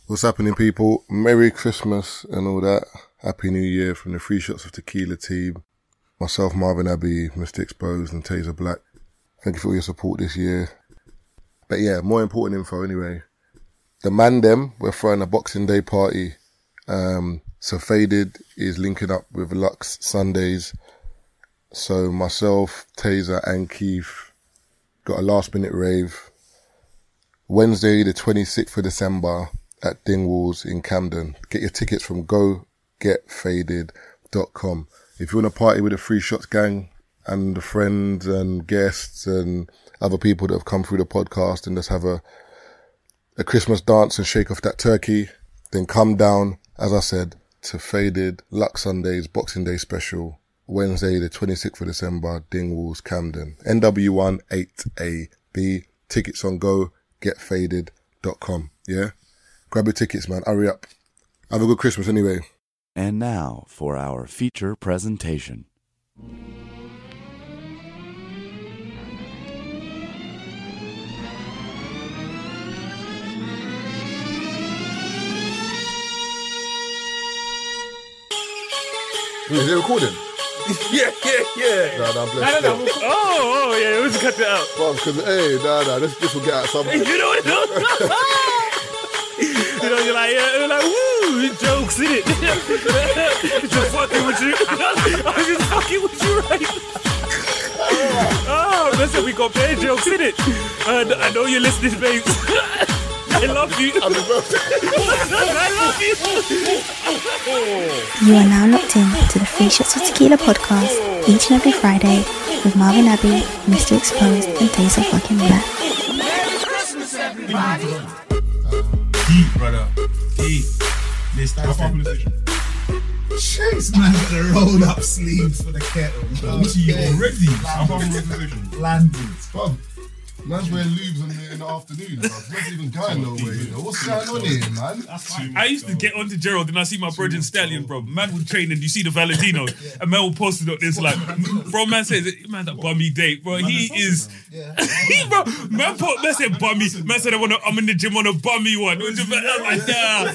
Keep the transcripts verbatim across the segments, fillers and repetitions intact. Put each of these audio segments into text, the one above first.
What's happening, people? Merry Christmas and all that. Happy New Year from the Three Shots of Tequila team. Myself, Marvin Abbey, Mister Exposed and Taser Black. Thank you for all your support this year. But yeah, more important info anyway. The man them, we're throwing a Boxing Day party. Um, so Faded is linking up with Lux Sundays. So myself, Taser and Keith got a last minute rave. Wednesday, the twenty-sixth of December at Dingwalls in Camden. Get your tickets from go get faded dot com. If you want to party with the Three Shots gang and the friends and guests and other people that have come through the podcast and just have a, a Christmas dance and shake off that turkey, then come down, as I said, to Faded Lux Sundays Boxing Day special. Wednesday, the twenty-sixth of December, Dingwalls, Camden. N W one eight A B. Tickets on go get faded dot com. Yeah? Grab your tickets, man. Hurry up. Have a good Christmas anyway. And now for our feature presentation. Is it recording? Yeah, yeah, yeah. Nah, nah, No, bless no, no. Oh, oh, yeah. Let's cut that out. Bro, because, hey, nah, nah, this, this will get out some. You know what? You know, you're like, yeah, you're like, woo, jokes in it. Just fucking with you. I'm just fucking with you right now. Oh, listen, we got bad jokes in it. And I know you're listening, babes. I love you. Happy birthday. I love you. You are now locked in to the Three Shots of Tequila podcast each and every Friday with Marvin Abbey, Mister Exposed and Taser fucking Black. Merry Christmas, everybody. Deep, brother. Deep. This that's our conversation. Chase, man, got the rolled up sleeves for the kettle. What are you already? Our conversation. Landed. Bro, man's wearing lubes in the, in the afternoon, bro. Man's even going nowhere, you know. What's going on here, man? That's too much, I used to though. get onto Gerald and I see my brother Stallion, bro. Man would train and you see the Valentino. And man will post it up this like, bro, man says, man, that bummy date, bro. He is, he, bro, man put, man said bummy. Man said, I wanna, I'm in the gym on a bummy one. I'm like, nah.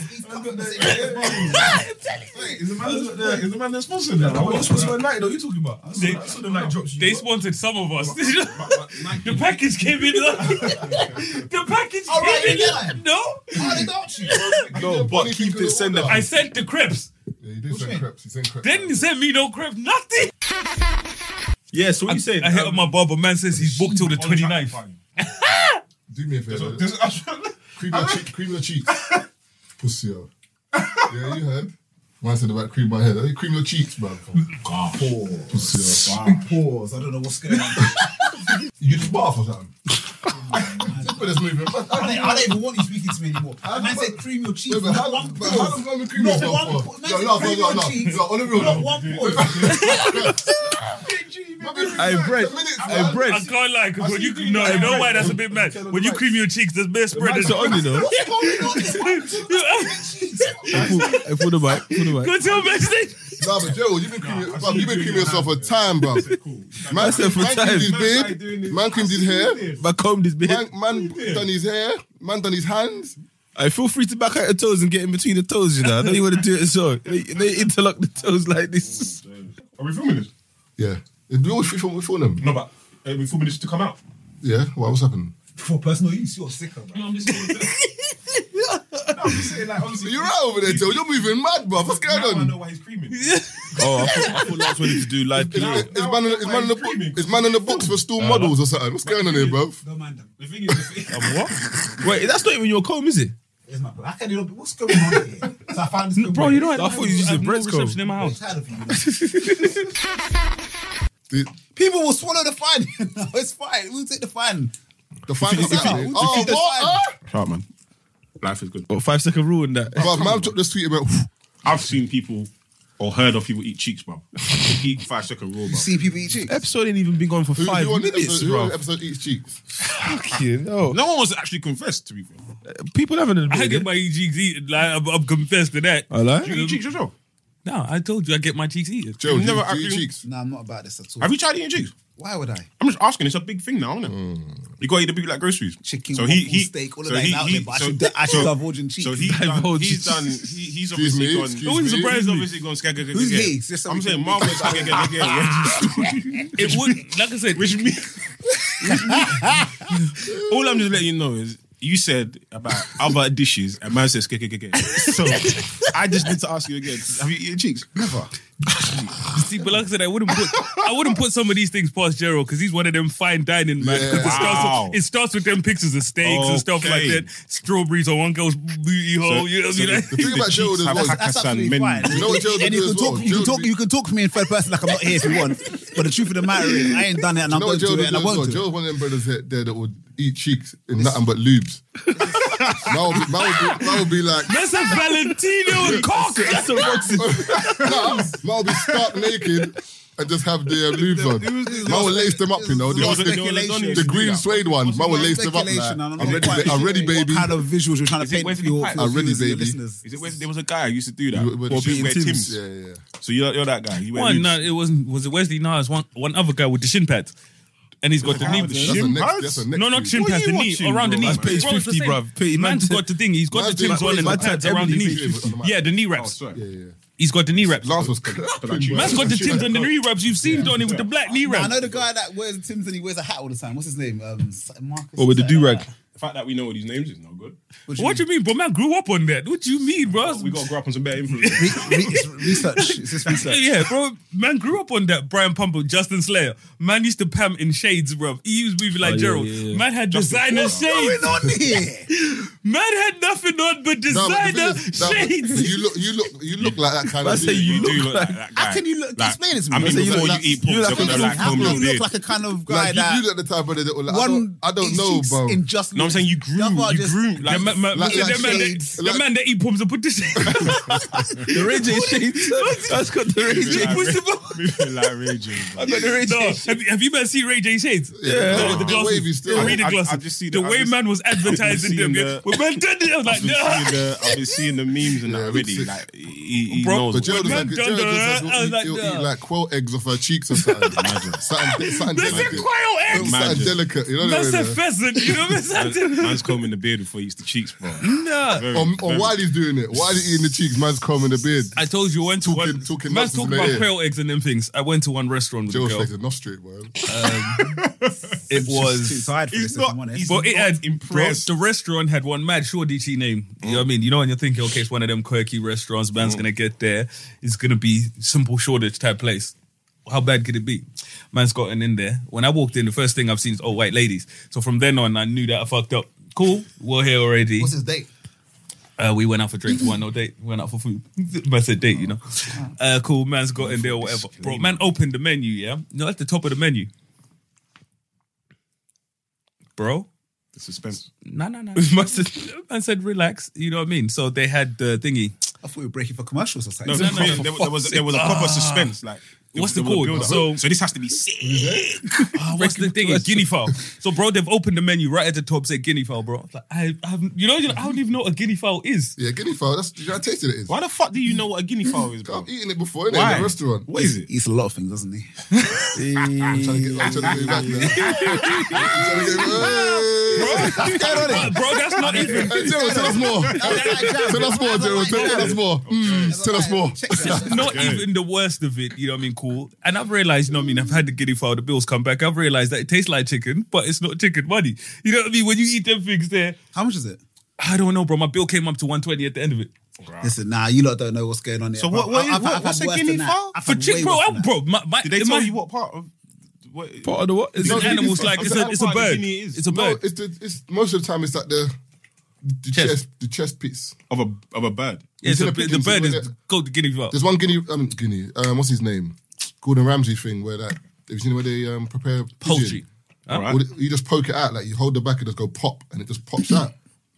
Wait, is the man that's there? Is the man that's sponsored now? What sponsor United are you talking about? I saw, They- I saw them like drops. They sponsored some of us. The package came in. The package Oh, right, came you in. lied. No, Oh, they got you. No, but Keith did send them. I sent the crepes. Yeah, you did send crepes. You sent crepes. They didn't send me no crepes, nothing. Yeah, so what I, you saying? I hit up my barber. Man says he's booked till the twenty-ninth. Do me a favor. There's- Cream your, cheek, cream your cheeks. Pussy, yo. Yeah, you heard? Man said about cream my head. I think cream your cheeks, bro. Pause. Pussy, yo. Big pause. I don't know what's going on. You just bath or something? Just put this moving. I don't, I don't even want you speaking to me anymore. How Man the said cream your cheeks. Wait, but how, One but how pause. long have you cream Not yourself one for? pause. Man Yo, said no, cream no, your no, cheeks. no, on the real, Not no. one pause. Hey, Brett. Hey, Brett. I can't lie, because when you no, you know why that's a bit mad. When you cream your cheeks, there's bare spread. Mics are on, you know. What's going on? This one? Hey, pull the mic. Pull the mic. Go tell backstage. Nah, but Gerald, you've been creaming, bruv, you've been creaming yourself for time, bro. Man, said for man time. creamed his beard, man creamed his hair, Man combed his beard. man, man done his hair, man done his hands. I feel free to back out your toes and get in between the toes, you know. I know you want to do it so. They, they interlock the toes like this. Are we filming this? Yeah. We always film, we film them. No, but are we filming this to come out? Yeah, well, what's happened? For personal use, you're sicker, bro. No, I'm just saying. No, I'm just saying, like, obviously. You're right over there, Joe. You're moving mad, bro. What's going Now I on? know why he's creaming. Oh, I thought, I thought Lance wanted to do live Is, P A. is, is man, is man in the book, is man in the books for stool models or something? What's going on here, bro? Don't mind them. The thing is, the thing, Um, what? Wait, that's not even your comb, is it? Here's my I can't even. What's going on here? So I found this. Bro, you know what? I thought you used I a have no bread's comb. reception in my I'm house. tired of you. The, People will swallow the fine. No, it's fine. We'll take the fine. the final If you- Saturday. if Oh, you- what? Huh? Shout, man. life is good. What, five second rule in that? Bro, man dropped this tweet about. I've seen people or heard of people eat cheeks, bro. Eat five second roll, bro. See people eat cheeks. Episode ain't even been going for Who, five who on the minutes, episode, who bro. on the episode eats cheeks? Fucking hell. No one wants to actually confess, to be fair. People haven't I admitted get it. my cheeks eaten. Like, I'm, I'm confessed to that. I like. Do you eat cheeks yourself? No, I told you I get my cheeks eaten. Joe, do you, never do you eat actually- cheeks? No, I'm not about this at all. Have you tried eating cheeks? Why would I? I'm just asking. It's a big thing now, isn't it? Mm. You got to eat the big like groceries. Chicken, so waffle, he, he, steak, all of so that he, is out he, there, but I so, should, I should so, divulge in cheeks. So he's done. Divulge He's in done. He, he's Excuse obviously me, gone. excuse It wouldn't me. surprise He's me. obviously gone. Skag, skag, Who's skag. he? It's just I'm something- saying Marvin. Skag, skag, skag, skag. It would, like I said, Which me. All I'm just letting you know is you said about other dishes and man says skag, skag, skag. So I just need to ask you again. Have you eaten cheeks? Never. see, but like I said, I wouldn't put I wouldn't put some of these things past Gerald because he's one of them fine dining man. Yeah. 'Cause it, starts Wow. with, it starts with them pictures of steaks and stuff like Okay. that. Stropberries on one girl's booty hole. You know what I so mean? the- The thing about Gerald as have well, Hakkasan That's absolutely menu. fine. You know what Gerald and you do can as well? talk, you can Gerald talk, do- you can talk to me in third person like I'm not here if you want. But the truth of the matter is, I ain't done it, and You I'm know going what to Gerald it, is and I as well? won't do it. Gerald's one of them brothers there, there that would eat cheeks in nothing but lubes. Man would be, man would be, man would be like, That's a Valentino and cock. That's a nah, man would be stark naked and just have the um, lubes on. Man would lace them up, you know. The, Lots of the, speculation. the green suede ones, man would lace them up. Speculation, Like, and I'm ready, quite ba- I'm ready, sure baby. What kind of visuals you're trying to Is it paint for Wesley your, Pipes? for your I'm ready, viewers and your baby. listeners? Is it where there was a guy who used to do that? You- with Or the being wear Tim's. Tim's. Yeah, yeah. So you're, you're that guy. You wear One, Tim's. no, it wasn't. Was it Wesley Niles? One, one other guy with the shin pads, and he's got the knee. with the That's a Shin next, pads? that's a next No, not week. shin What are pads. The you knee watching, around the bro? knee. That's page Bro, it's the fifty, same. bruv. Page- Man's man- got the thing. He's got Man's the Timbs doing- on and the man's pads doing around the knee. everything fifty on the Yeah, the knee Oh, wraps. sorry. Yeah, yeah. He's got the knee wraps. Lance was Man's got the Timbs and the knee wraps. You've seen Donny with the black knee Nah, I wraps. know the guy that wears Tim's and he wears a hat all the time. What's his name? Um, Marcus. Or with the do-rag. The fact that we know what these names is no good. What do you mean, bro? Man grew up on that. What do you mean, bro? We got to grow up on some better influence. Re- re- it's research. It's just research. Yeah, bro. Man grew up on that. Brian Pumper, Justin Slayer. Man used to pam in shades, bro. He was moving like Oh, yeah, Gerald. yeah, yeah. Man had designer What's shades. going on here? Man had nothing on but No, but the designer thing is, no, but shades. you look, you look, you look like that kind I of say dude. you do look look like that guy. How can you look? Like, Explain it to me. I mean, So you before look you like- eat you pork, look you're like gonna a- like How comb can your you look beard. like a kind of guy Like, you, that you look the type of that will like, I one don't, I don't eats know, cheeks bro. in just No, I'm saying you grew. The other You just- grew. Yeah, Like, man, man, like- listen, like that man, shades. that, that man that eat pumps and put the shades. The Ray J shades. That's got the Ray J. like, What's the- moving like Ray J. I got the Ray No, J. have, you- have you man seen Ray J shades? Yeah, No, yeah. the They're glasses. wavy still. The reading I- I- glasses. I just see the the- I way just- man was advertising them. seeing Yeah. the- When man did it, I was like, I've been, nah. seeing the, I've been seeing the memes and that Yeah, already. looks- Like he, he Bro, knows. But Gerald is man like, done Gerald that, just I like, was he'll, like, he'll nah. eat like quail eggs off her cheeks or something. Imagine. Something, something That's a delicate. quail egg. Something Imagine. delicate. You know what I That's mean? a pheasant. You know what I'm saying? Man's combing the beard before he eats the cheeks, bro. Nah. Very, Or, or very- while he's doing it, while he's eating the cheeks, man's combing the beard. I told you, I went to Talking- one. talking man's nonsense talking in the about ear. quail eggs and them things. I went to one restaurant with a Gerald's girl. face is not straight, bro. It too was. tired for He's this. If not- I'm honest. he's But it not had, bro, impressed. the restaurant had one mad Shoreditchy name. You know what I mean? You know when you're thinking, okay, it's one of them quirky restaurants, man's gonna get there. It's gonna be simple Shoreditch type place. How bad could it be? Man's gotten in there. When I walked in, the first thing I've seen is all white ladies. So from then on, I knew that I fucked up. Cool, we're here already. What's his date? Uh, we went out for drinks, went no date, went out for food. But said date, you know. Uh, cool, man's got in there or whatever. Bro, man opened the menu, yeah? No, at the top of the menu. Bro, The suspense. no, no, no. Man said, man said, relax, you know what I mean? So they had the thingy. I thought we were breaking for commercials or No, something. no, no, there, there was there was a proper suspense. Like, there What's was- the there was a code? build-up. So- so this has to be sick. Oh, what's the thing? It's guinea fowl. So, bro, they've opened the menu right at the top, say guinea fowl, bro. It's like, I, I haven't, you know, you know, I don't even know what a guinea fowl is. Yeah, guinea fowl. That's I tasted it. Is. Why the fuck do you know what a guinea fowl is, bro? I've eaten it before, innit? Why? In a restaurant. What is it? He eats a lot of things, doesn't he? I'm trying to get, I'm trying to get you back there. I'm trying to get Bro, bro, that's not even. Hey, Gerald, tell us more. Tell us more, Gerald. Tell us more. Mm, Tell us more. It's not even the worst of it, you know what I mean? Cool. And I've realized, you know what I mean? I've had the guinea fowl, the bills come back. I've realized that it tastes like chicken, but it's not chicken money. You know what I mean? When you eat them things there, How much is it? I don't know, bro. My bill came up to one twenty at the end of it. Listen, nah, you lot don't know what's going on here. So bro. what- what is- I've- what- I've what's had a worse guinea than that. fowl? I've For had chick, way bro, worse I, than bro, my, my, Did they my- tell you what part of what Part of the what? Is It's it an animal. It's like it's a it's a What part of bird. guinea it is? It's a No, bird. it's the it's most of the time it's like the the Chest. chest, the chest piece. of a of a bird? Yeah, it's seen a, the the pictures, bird isn't is it? called the guinea fowl. There's one guinea, um, guinea. Um, what's his name? Gordon Ramsay thing where that. Have you seen where they um prepare pigeon? Poultry. All right. Well, you just poke it out, like you hold the back and just go pop, and it just pops out.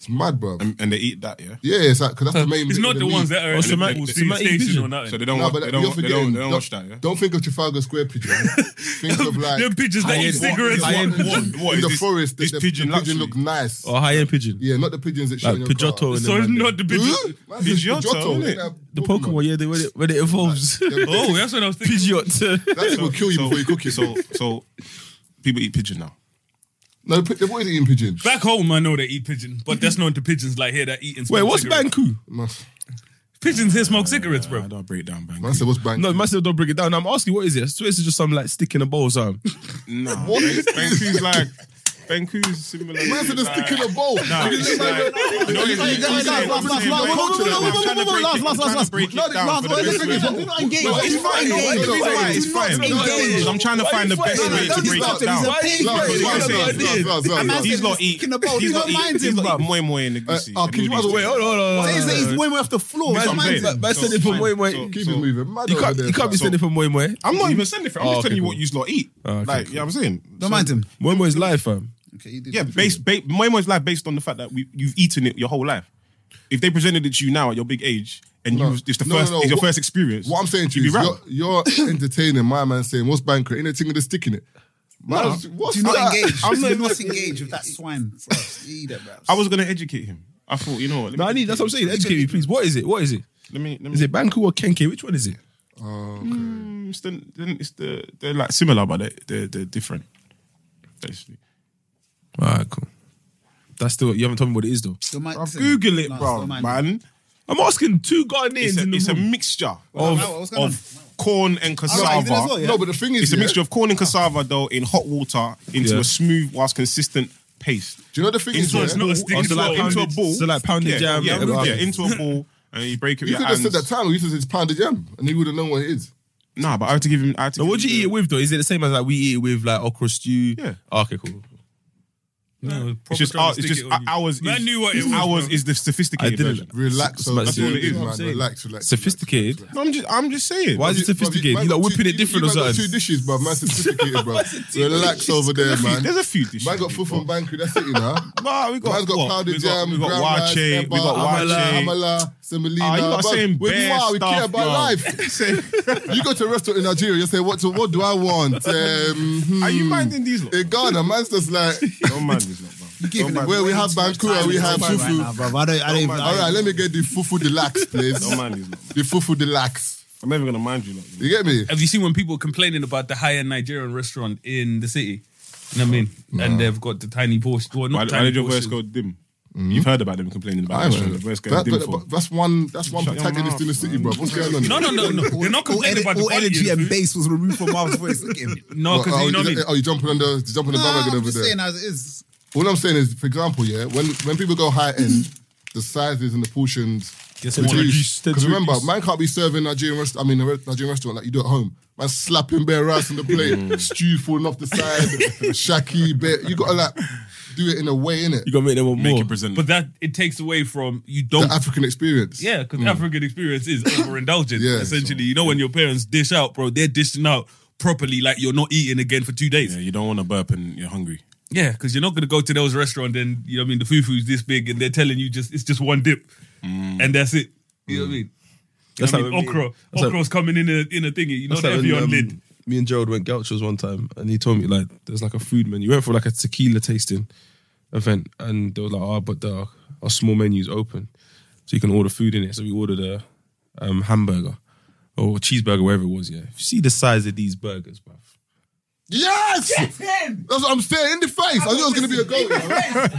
It's mad, bro. And, and they eat that, yeah. Yeah, it's like because that's the main. It's bit not of the meat. ones that are Oh, at so the man- Liverpool so City man eat station pigeon? or nothing. So they don't, No, watch, but they you're don't, they forgetting. don't, they don't don't, watch that, yeah. don't think of Trafalgar Square pigeon. Think of like Them pigeons that eat cigarettes. high end what? pigeon. What in is the this, forest. This the, the pigeon, pigeon luxury? look nice. Or high end pigeon. Yeah, not the pigeons that Like show in your car. Pidgeotto and So them, it's man. not the pigeon. Huh? Man, it's Pidgeotto, Pidgeotto, innit? ain't that The Pokemon, yeah, they, when, it, when it evolves. Oh, that's what I was thinking. Pidgeot. That thing will kill you so, before you cook it. So, so people eat pigeon now. No, they've always eating pigeon. Back home, I know they eat pigeon, but that's not the pigeons like here that eat and smoke Wait, what's cigarettes. Banku? Man, Pigeons here smoke cigarettes, I bro. don't break down bank. man said, what's bank? No, myself don't break it down. I'm asking, what is it? I swear it's just some like stick in a bowl or something. No, Banku's like Banku's similar. Man said, a like- stick in a bowl. Nah, it's like, you know, it's Last, last, last, last, last, last, last, last, last. break No, it down last, for the wait, best listen, way. listen, do not engage. No, Do it's not fine. No, engage. it's Do fine. not It's fine. engage. I'm trying to find the No, best no, way no, to he's break not- it down. he's a page, Last, bro. last, He's last, got no last, idea. last, last, A man last. said These lot he's eat. kicking the bowl. These Do lot not mind eat. These him, lot bro. eat moi moi in the goosey. Uh, can you might as well Wait, hold on, hold on. Say hold on, he's hold on. way way off the floor. That's Man, what I'm man, saying. Man said it from Moi Moi. So- Keep so- it moving. Mad You over can't, there, you can't be fam. saying it from Moi Moi. I'm not even sending it. I'm Oh, just okay, telling you cool. what you lot eat. Oh, okay, Like, cool. you know what I'm saying? Don't mind him. Moi Moi's live, fam. Okay, you did Yeah, it. based, ba- moi moi's life based on the fact that we, you've eaten it your whole life. If they presented it to you now at your big age and No. you, it's the No, no, first, no. it's your What- first experience. What I'm saying to you'd you be is rap. you're, you're entertaining my man saying, what's banker? Ain't a thing with a stick in it. Man, No. what's Do not that? engage. I'm Do not not even- engage with that swine for us. You eat it, bro. I was gonna educate him. I thought, you know what? let No, me I need, that's what I'm saying. Educate me, please. What is it? What is it? Let me. Let me Is it Banku or Kenke? Which one is it? Oh, okay. Mm, it's the, it's the, they're like similar, but they're, they're, they're different. Basically, Alright, cool. That's still, you haven't told me what it is though. Don't mind- I'll listen, Google it, no, bro, don't mind him. man. I'm asking two Ghanaians It's a, in the it's a room. mixture What's of, what's going on? of corn and Alright, you did as well, cassava. yeah? No, but the thing is, It's a yeah, mixture of corn and cassava though in hot water into Yeah. a smooth whilst consistent paste. Do you know the thing is, Into, yeah? it's not a stick, Oh, it's so like not- into a pounded- ball. so like pounded yeah, jam, Yeah, uh, yeah, into a ball and you break it with You your could have said hands. that time. You said it's pounded jam, and he would have known what it is. Nah, but I had to give him. I had to So give what do him you eat the- it with though? Is it the same as like we eat it with like okra stew? Yeah. Oh, okay, cool. No, It's just, our, it's just ours. Is, Man knew what it was, Ours bro. is the sophisticated I didn't- version. Relax, So- over so there, all it is. man. What I'm saying. Relax, relax. Sophisticated? relax, No, I'm just, I'm just saying. Why is it relax. sophisticated? Man You got like whipping two- it different or you man got something? two dishes, bro. Man, sophisticated, bro. Relax over there, man. There's a few dishes. Man got food from Banku. That's it, you know. Nah, we got, Man's got what? powdered we got, jam, we got ground rice, wache, we got amala, wache. amala, semolina. Ah, you lot bro. saying With bare wow, we care stuff, about bro. life. Say, you go to a restaurant in Nigeria, you say, what, to, what do I want? Um, hmm. Are you minding these lot? In Ghana, man's just like, Don't mind these lot, bro. Giving Don't him mind- where we have Banku and we have Right fufu. now, bro. I don't, I don't even. All right, let me get the fufu deluxe, please. Don't mind these lot. The fufu deluxe. I'm never gonna mind you lot. You get me? Have you seen when people complaining about the high-end Nigerian restaurant in the city? You know what I mean? And they've got the tiny portion. Well, Why, not why tiny did your voice portions. go dim? You've heard about them complaining about I the know. restaurant. The voice goes That- dim but- for. but that's one. That's one Shut your protagonist mouth, in the city, man. bro. What's going on? No, no, no, no. They're not all, complaining ener- about the all quality energy of the and food. bass was removed from Marv's voice. Look at him. No, because oh, you know what I is mean? it- oh, you jumping on the jumping on the No, bandwagon I'm over just there. saying as it is. All I'm saying is, for example, yeah, when when people go high end, the sizes and the portions Yes, reduce. reduce, Because remember, reduce. man can't be serving Nigerian rest- I mean, a re- Nigerian restaurant like you do at home. Man slapping bare rice on the plate, stew falling off the side, shaki bit. You gotta like do it in a way, innit? You gotta make them want Make more. it presentable. But that, it takes away from, you The don't African experience. Yeah, because African experience is overindulgent. Yeah, essentially, you know, when your parents dish out, bro, they're dishing out properly, like you're not eating again for two days. Yeah, Yeah, you don't want to burp and you're hungry. because you're not going to go to those restaurants and you know what I mean. The fufu's this big, and they're telling you just it's just one dip, and that's it. You know what I mean? That's You know what I like mean? when me- Okra, that's like- okra's coming in a in a thingy. You know, That's the like when, Evian um, lid. me and Gerald went Gauchos one time, and he told me like there's like a food menu. We went for like a tequila tasting event, and they were like, "Oh, but the our small menu's open, so you can order food in it." So we ordered a um, hamburger or a cheeseburger, wherever it was. Yeah, if you see the size of these burgers, bruv. Yes! That's what I'm saying. In the face. I knew it was going to be a goal, you know?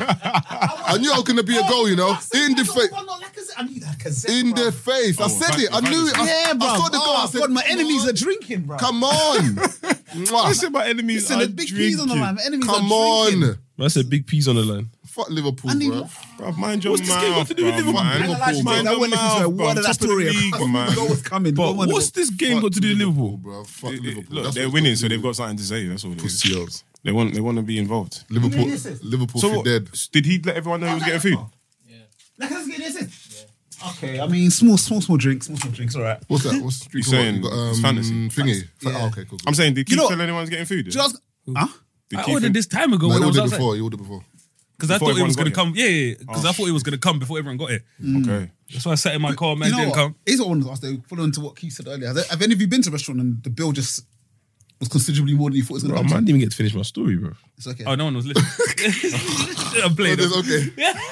I knew it was going to be a goal, you know? In the face. I need that cassette. In bro. the face. I said it. I knew it. I, Yeah, bro. I saw the goal. I Oh, said, God, my come enemies on. are drinking, bro. Come on. Mwah. Listen, my enemies Listen, are there's big peas on the drinking. line. My enemies Come are drinking. on. I said big peas on the line. Fuck Liverpool, I need- bro. Bruv, mind your What's this game got mouth, to do with bruv, Liverpool? man. I'm not gonna lie, Mind I your went listen to a mouth, word of bruv. that Top of the story. league, The man. goal was coming. But Don't wanna what's go- this game Fuck got to do with Liverpool? bro. Fuck It- it- Liverpool. Look, That's they're what's winning, got so to they've do got something to say. That's all it with is. Pussies. They want, they want to be involved. Liverpool, Give me this. Liverpool So for what, dead. did he let everyone know he was getting food? Like, let's get this in. Okay, I mean, small, small, small drinks, small, small drinks, all right. What's that? What's You're you saying got, um, it's fantasy. Thingy. Yeah. Oh, okay, cool. cool. I'm saying, did You Keith know- tell anyone was getting food? Do you ask? Huh? Did I Keith ordered and- this time ago No, when you I was ordered outside. before. You ordered before. Because I Before thought it was everyone going to got come. Yeah, yeah. Because I thought it was going to come before everyone got it. Okay. That's why I sat in my car, man. You know Didn't what? come. Here's what I wanted to ask though, following to what Keith said earlier. Have, have any of you been to a restaurant and the bill just was considerably more than you thought it was going Bro, to man, come didn't even get to finish my story, bro. It's okay. Oh, no one was listening. I'm playing. It's okay.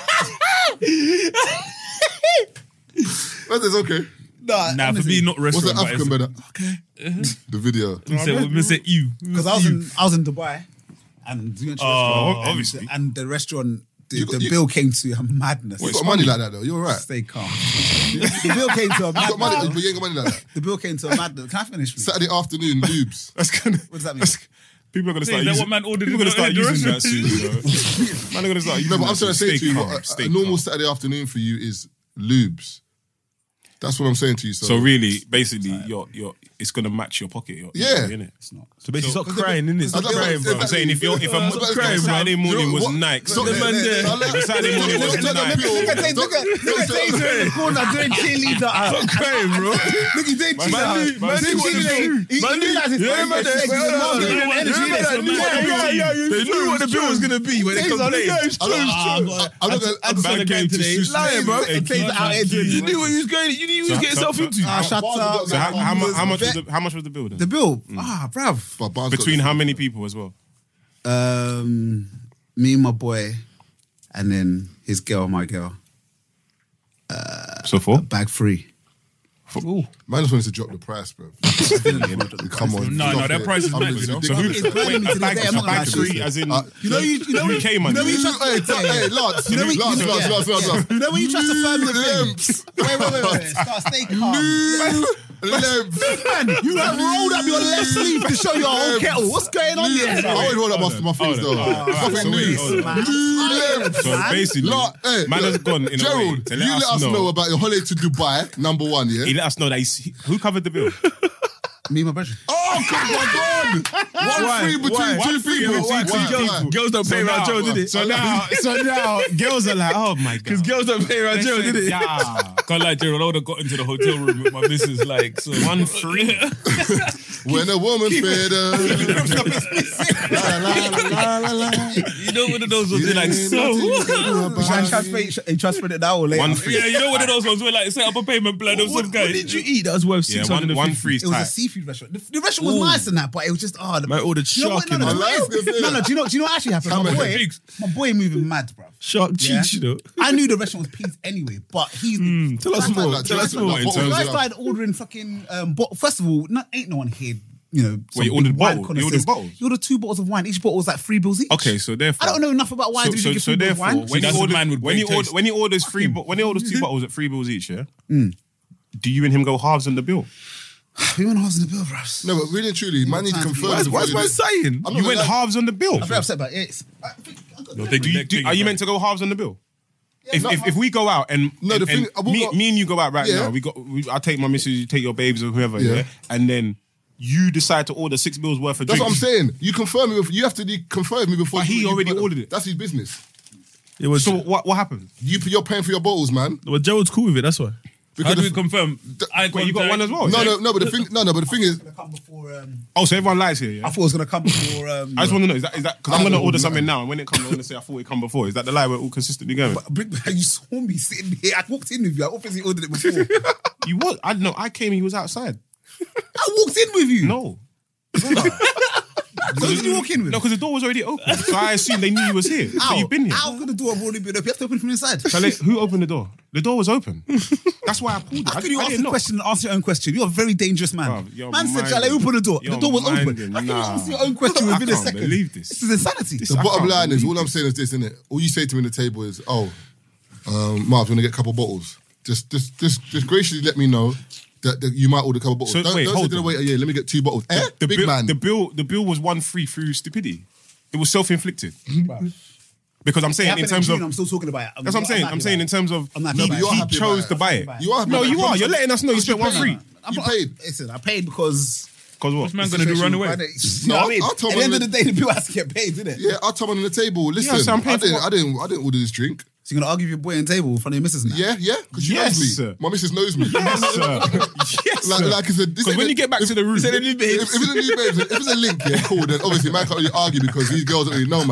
But it's okay. Nah, Nah, for me, not What's restaurant. the but African it's- brother? Okay. The video. We said, we said you. Because I was in I was in Dubai and we went to a Oh, restaurant, obviously. and, and the restaurant the, You got- the you- bill came to a madness. You got money like that though. You're right. Stay calm. The bill came to a You got money, madness. but you ain't got money like that. The bill came to a madness. Can I finish? Please? Saturday afternoon, noobs. That's gonna. What does that mean? that's- People are gonna Is start that using. what man ordered People are gonna in start the- in using the that soon. You know? Man are gonna start using No, but that I'm trying to soon. say Stay to you, calm, a, stay a normal calm. Saturday afternoon for you is lubes. That's what I'm saying to you. So, So really, basically, you're you're it's gonna match your pocket. You're, Yeah. you're in it. It's not. So basically, stop crying, innit? Stop I don't- crying, bro. it's I'm saying if you're if a Uh, but it's crying not- Saturday morning you know was what? Nike, So the let- man let- there. I'll let- If Saturday morning was let- let- let- Nike. let- Look at Taser, look at look at Taser in the corner doing cheerleader. Stop crying, bro. Look, he's doing Man, man, cheerleader. man, He what the realizes- he- man, he realizes- yeah, man, he's they- giving yeah, more yeah, than yeah, energy yeah, there. yeah, yeah, yeah, yeah, They knew what the bill was gonna be when they Taser, complained. yeah, it's I'm true, not- it's true. I'm not gonna- I I'm just not said going again to today. Susan. Lying, bro. And Taser out here doing You knew what he was going. You knew he was getting So- himself into. Ah, shut up. So how, how, mu- how much was The the how much was the bill then? bill? Ah, bruv. But Bar's got Between this- how many people as well? Um, me and my boy, and then his girl, my girl. So for Bag free. Man just wanted to drop the price, bro. Come on. No, no, stop that it. price is I mean, mad, you know. it's So who? ridiculous. It's Wait, burning me a to bag, the day, I'm a not gonna bag lie to three, you. as in Uh, You know, you, you know, U K money. You know, when you trust, Hey, t- hey, Lance, You know when you- Lance, you know- Lance, yeah, Lance, Lance, yeah. Lance. You know when you trust a firm New thing? lamps. Wait, wait, wait, wait. Start, stay calm. New lamps. Man, you have rolled up your left sleeve to show your whole kettle. What's going on here? I always roll up my, my things Hold though. on. Nothing So wait, new. hold on. New lamps. So basically, La- hey, man has look, gone in a way Gerald, to you let us know. know about your holiday to Dubai, number one, yeah? He let us know that he's, he, who covered the bill. Me and my brother. Oh, come on, God! One Why? free between Why? two One free people. between two Why? girls. Why? Girls don't pay around Joe, did it? So now, so now, girls are like, oh my god, Because girls don't pay around Joe, did it? Yeah, Can't lie, Gerald. I would have got into the hotel room with my missus, like, so one free. When a woman fed her. La, la, la, la, la. You know one of those ones, you're like, so. Try transfer, he transferred it now or later. One free. Yeah, you know one of those ones where, like, set up a payment plan of What, some guy. what did you eat that was worth Yeah, six one hundred one fifty? free is It was a tight. seafood restaurant. The, the restaurant was nice and that, but it was just oh, the, Man ordered you know what? shark No, in no, it. no, I like this, no, yeah. no. Do you know? Do you know what actually happened? Come My on. boy, my boy moving mad, bro. Shark Yeah? cheeks, you know. I knew the restaurant was peas anyway, but he. Tell us the guy more. started- Tell us the more. guy in terms The guy of- started ordering fucking. Um, bo- first of all, not, ain't no one here. You know, some Wait, he big ordered wine bottles? He ordered connoisseurs. bottles? He ordered two bottles of wine. Each bottle was like three bills each. Okay, so therefore, I don't know enough about wine So, to so, drink a so free bottle of therefore, wine. when he, that's a ordered, man with when, he great ordered, taste. when he orders three, bo- when he orders two bottles at three bills each, yeah, do you and him go halves on the bill? We went halves in the bill, bro. No, but really and truly, man need to confirm. What's before what's you man do- saying? I'm not You gonna went lie. halves on the bill. I'm very upset about it. It's, I think, I got- No, they Do you, do, are you meant to go halves on the bill? If, no, if if we go out and, No, and, the thing- and we'll me, go- me and you go out right Yeah. now, we got we, I take my missus, you take your babes or whoever, yeah. Yeah. and then you decide to order six bills worth of That's drinks. what I'm saying. You confirm me. With, you have to de- confirm me before. But you, he you already put- ordered it. That's his business. It was. So what what happened? You, you're paying for your bottles, man. Well, Gerald's cool with it. That's why. How do we the- confirm? Eye Wait, you got contact? one as well? No, no, no. But the thing, no, no. But the thing is, Gonna come before. Um, Oh, so everyone lies here, yeah? I thought it was gonna come before. Um, I just want to know, is that, is that, because I'm I going to don't order know. something now, and when it comes, I'm going to say I thought it come before. Is that the lie we're all consistently going? But Big Man, you saw me sitting here. I walked in with you. I obviously ordered it before. You what? I know, I came, he was outside. I walked in with you. No. So who did you walk in with? No, because the door was already open. So I assumed they knew you was here. So How? you've been here. How could the door have already been open? You have to open from inside. So like, who opened the door? The door was open. That's why I pulled it. How could you I ask didn't a know. question and answer your own question? You're a very dangerous man. Bruv, you're man said, minding. "Shall I open the door?" You're the door was open. minding. How can you Nah. answer your own question I within a can't second? believe this. This is insanity. the I bottom can't line is, believe all I'm saying is this, innit? All you say to me on the table is, "Oh, um, Marv, you want to get a couple bottles? Just, just, just, just graciously let me know that, that you might order a couple bottles. So, don't wait, don't hold say to the on. waiter, yeah, let me get two bottles. Eh? The Big bill, man. The bill, the bill was one free through stupidity. It was self-inflicted. Because I'm saying in terms of, I'm still talking about it. that's what I'm saying. I'm saying in terms of, I'm not he, happy about it. You're he happy chose about to it. buy it. You are happy No, about you it. are. You're letting us know you spent one free. You paid. Listen, I paid because. Because what? What's man going to do? Run away? You know No, what I mean? I'll At tell the my end of li- the day, the bill has to get paid, isn't it? Yeah, I'll tell man on the table. Listen, so I'm paying I for didn't, what? I didn't, I didn't order this drink. So you're gonna argue with your boy on the table in front of your missus now? Yeah, yeah, because she Yes, knows me. sir. My missus knows me. Yes, sir. Yes, Like, sir. like I said, this Because ain't when a- you get back if- to the room, if, if, if it's a new babes, if it's a link, yeah, cool. Then obviously man can't really argue because these girls don't really know man.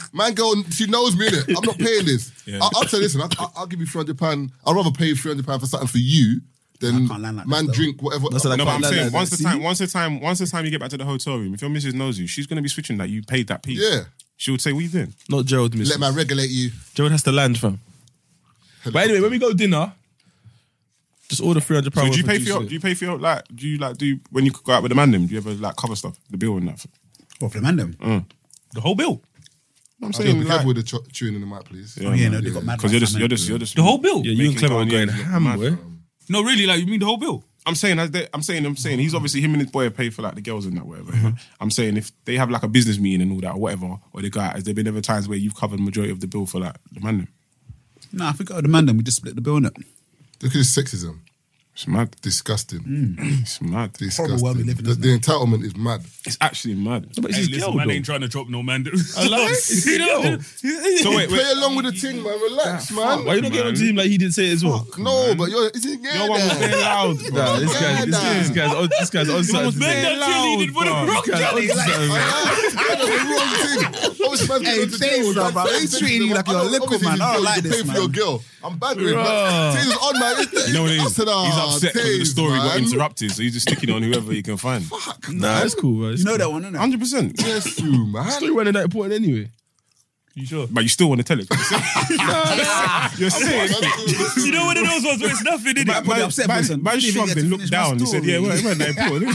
man, girl, she knows me, innit? I'm not paying this. Yeah. I'll, I'll say, listen, I'll, I'll- I'll give you three hundred pounds. I'd rather pay three hundred pounds for something for you than can't land like man that, though. drink whatever. That's like No, but can't I'm let saying that- once the see? time, once the time, once the time you get back to the hotel room, if your missus knows you, she's gonna be switching that you paid that piece. Yeah. She would say, "What are you doing?" Not Gerald, miss. Let man regulate you. Gerald has to land, fam. But anyway, when we go dinner, just order three hundred So pounds. do you pay for your? Do you pay for your like? Do you like do when you go out with the man? Them, do you ever like cover stuff, the bill and that? What, for the man them? Mm. The whole bill. I'm Be saying careful like, with the ch- chewing in the mic, please. Oh, yeah, no, they got mad because you're rights, just man. you're just you're just The whole bill. Yeah, you and making Clever are Kanye going look ham, mad. boy. No, really, like you mean the whole bill? I'm saying, as they, I'm saying, I'm saying, he's obviously him and his boy have paid for like the girls and that, whatever. Mm-hmm. yeah. I'm saying if they have like a business meeting and all that, or whatever, or they go out, has there been ever times where you've covered the majority of the bill for like the man? Them? Nah, I think out the man them, we just split the bill, innit? Look at this sexism. It's mad. Disgusting. It's mad. Disgusting. world we live in, the, isn't the entitlement is mad. It's actually mad. But it's Hey, his listen, girl, man though. ain't trying to drop no man. I like it. It's his girl. So wait, Play wait. along with the thing, man. Relax, man. Why you not getting on to him like he didn't say it as well? No, but you're, is it Your one was very loud, bro. Nah, this guy, this, Yeah, this guy's on, this guy's on something. was today. very Man, cheerleading for the loud, rock This guy's on jelly. something, man. That's the wrong thing. Obviously, man's Hey, going to jail, Taser, man. bro. Say He's sex treating to you them. like you're a I don't- liquor obviously man. he's I don't going like to this, pay for man. your girl. I'm banging. Bro. Taser's on, man. You know what it is? I said, He's ah, upset because the Taser, story got man. interrupted, so he's just sticking on whoever he can find. Nah, that's cool, bro. You know that one, innit? Hundred percent. Yes, you, man. Story wasn't that important anyway. You sure? But you still want to tell it. You're saying. You know what it was? Was it's nothing, did Man, it? put it upset, Man, person. man Didn't even shrugged get to and looked finish my down. He said, story. "Yeah, well, it wasn't that important."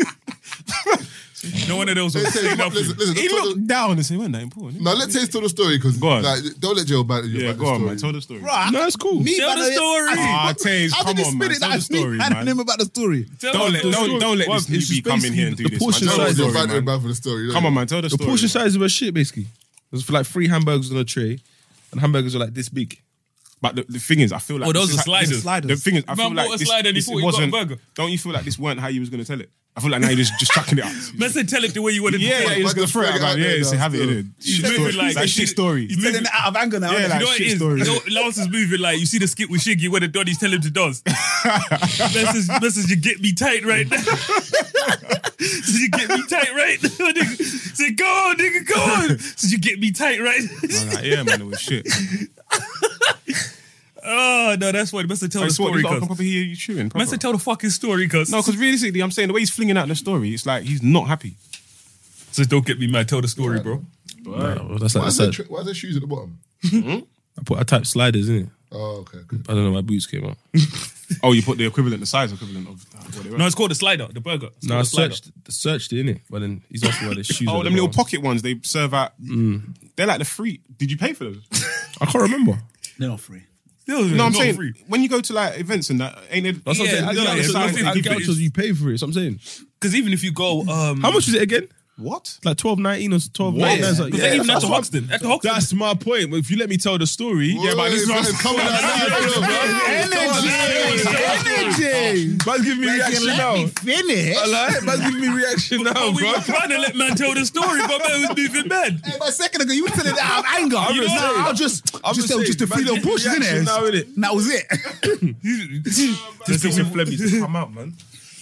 No one of those Hey, was Taser, saying nothing. listen, listen, He tell the- looked down and said, "It wasn't that important." Now let Taser tell the story because Go on. like, don't let Joe ban you. Yeah, about go the on, story. man. Tell the story. Right. No, it's cool. Me Tell man, the story. Ah, Taze, How come did he on, spin man. it? Tell the That's me story, handing man. him about the story. Don't let, don't, don't let Well, this it's newbie come in here and do basically this. the portion man. Joe Tell was the your story, banter man. man for the story. Come on, man. Tell the The story. portion man. sizes were shit, basically. It was for like three hamburgers on a tray, and hamburgers were like this big. But the, the thing is, I feel like Oh, those this are is how- this is- sliders. The thing is, I Man feel like bought a this, slider and he this thought he got a wasn't. burger. Don't you feel like this weren't how you was going to tell it? I feel like now you're just, just chucking it out. Man said, tell it the way you wanted to Yeah, tell yeah, it. you're just gonna throw it out. Like, yeah, He's say have it in it. He's Shit moving story. like- Like shit story. He's telling it out of anger now. Yeah, innit? like- You know what shit it is? story. You know, Lance is moving like you see the skit with Shiggy where the Donnies tell him to dance. message, message, you get me tight right now. Says you get me tight right now. Nigga. Say go on, nigga, go on. Says you get me tight right. Man, like, yeah, man, it was shit. Oh no, that's funny. Must have tell I the swear, story, I cuz. can probably hear you chewing. Must have tell the fucking story, cuz. No, because realistically, I'm saying the way he's flinging out the story, it's like he's not happy. Says don't get me mad. Tell the story, bro. Nah, well, that's like Why I is, there, said. tri- why is there shoes at the bottom? I put I typed sliders in it. Oh, okay, good. I don't know. My boots came out. Oh, you put the equivalent, the size equivalent of what they were. No, it's called the slider, the burger. It's No, I called the slider. searched searched it in it, but then he's asking why there's shoes. Oh, at them the little bottom. pocket ones they serve out. They're like the free. Did you pay for those? I can't remember. They're not free. No, No, I'm not saying free. when you go to like events and that, ain't it? That's what Yeah, I'm I saying. know, At it's Gauchos- something at to keep it- Gauchos, you pay for it. So I'm saying. Because even if you go, um, How much is it again? What? It's like twelve nineteen or twelve What? ninety-nine. It's like, Because yeah, they even at that's the what- Hoxton. At the Hoxton. That's my point. But if you let me tell the story, Yeah, but this is coming out now. energy. Man's giving me reaction now. Finish. I like. Man's giving me reaction now, Oh, we bro. were trying to let man tell the story, but man was moving mad. Hey, but a second ago, you were telling it out of anger. I'm You just know, saying. I'll just, I'm just, just just, a saying, few man, little pushes in reaction there. now, innit? And that was it. Just think with Flemmy. Come out, man.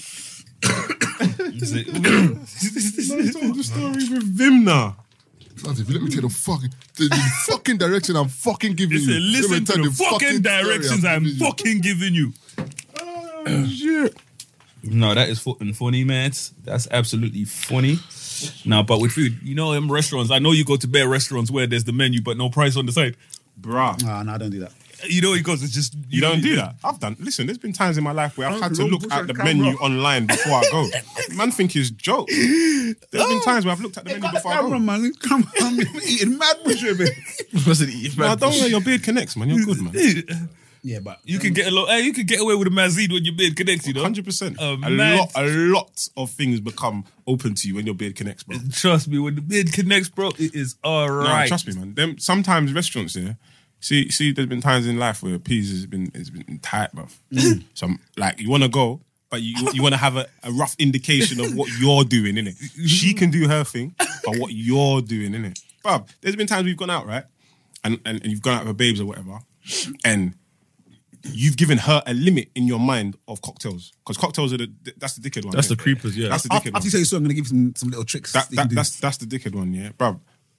The story with Vimna. Lads, if you let me tell the fucking, the, the fucking direction I'm fucking giving you. Listen, let me listen tell to the fucking story directions I'm giving you. fucking giving you. Shit. No, that is fucking funny, man. That's absolutely funny. Now, but with food, you know, them restaurants, I know you go to bare restaurants where there's the menu but no price on the side. Bruh. No, no, I don't do that. You know, it goes, it's just. You don't do that. I've done. Listen, there's been times in my life where I've had to look at the menu online before I go. Man, think it's joke. There's been times where I've looked at the menu before I Camera, go. man. Come on, I'm eating mad bush with it. No, don't worry, your beard connects, man. You're good, man. Yeah, but You can get a lot. Hey, you can get away with a mazid when your beard connects. You know, Hundred percent. A A mad- lot, a lot of things become open to you when your beard connects, bro. Trust me, when the beard connects, bro, it is all No, right. trust me, man. Them sometimes restaurants, yeah. See, see, there's been times in life where peas has been it's been tight, bro. So I'm, like, you want to go, but you you want to have a, a rough indication of what you're doing, innit? She can do her thing, but what you're doing, innit? Bruv, there's been times we've gone out, right? And, and, and you've gone out with babes or whatever, and you've given her a limit in your mind of cocktails. Because cocktails are the, that's the dickhead one. That's yeah. the creepers, yeah. That's the after, dickhead after you one. say your story, I'm going to give you some, some little tricks. That, that you that, can do. that's, that's the dickhead one, yeah? Bruv,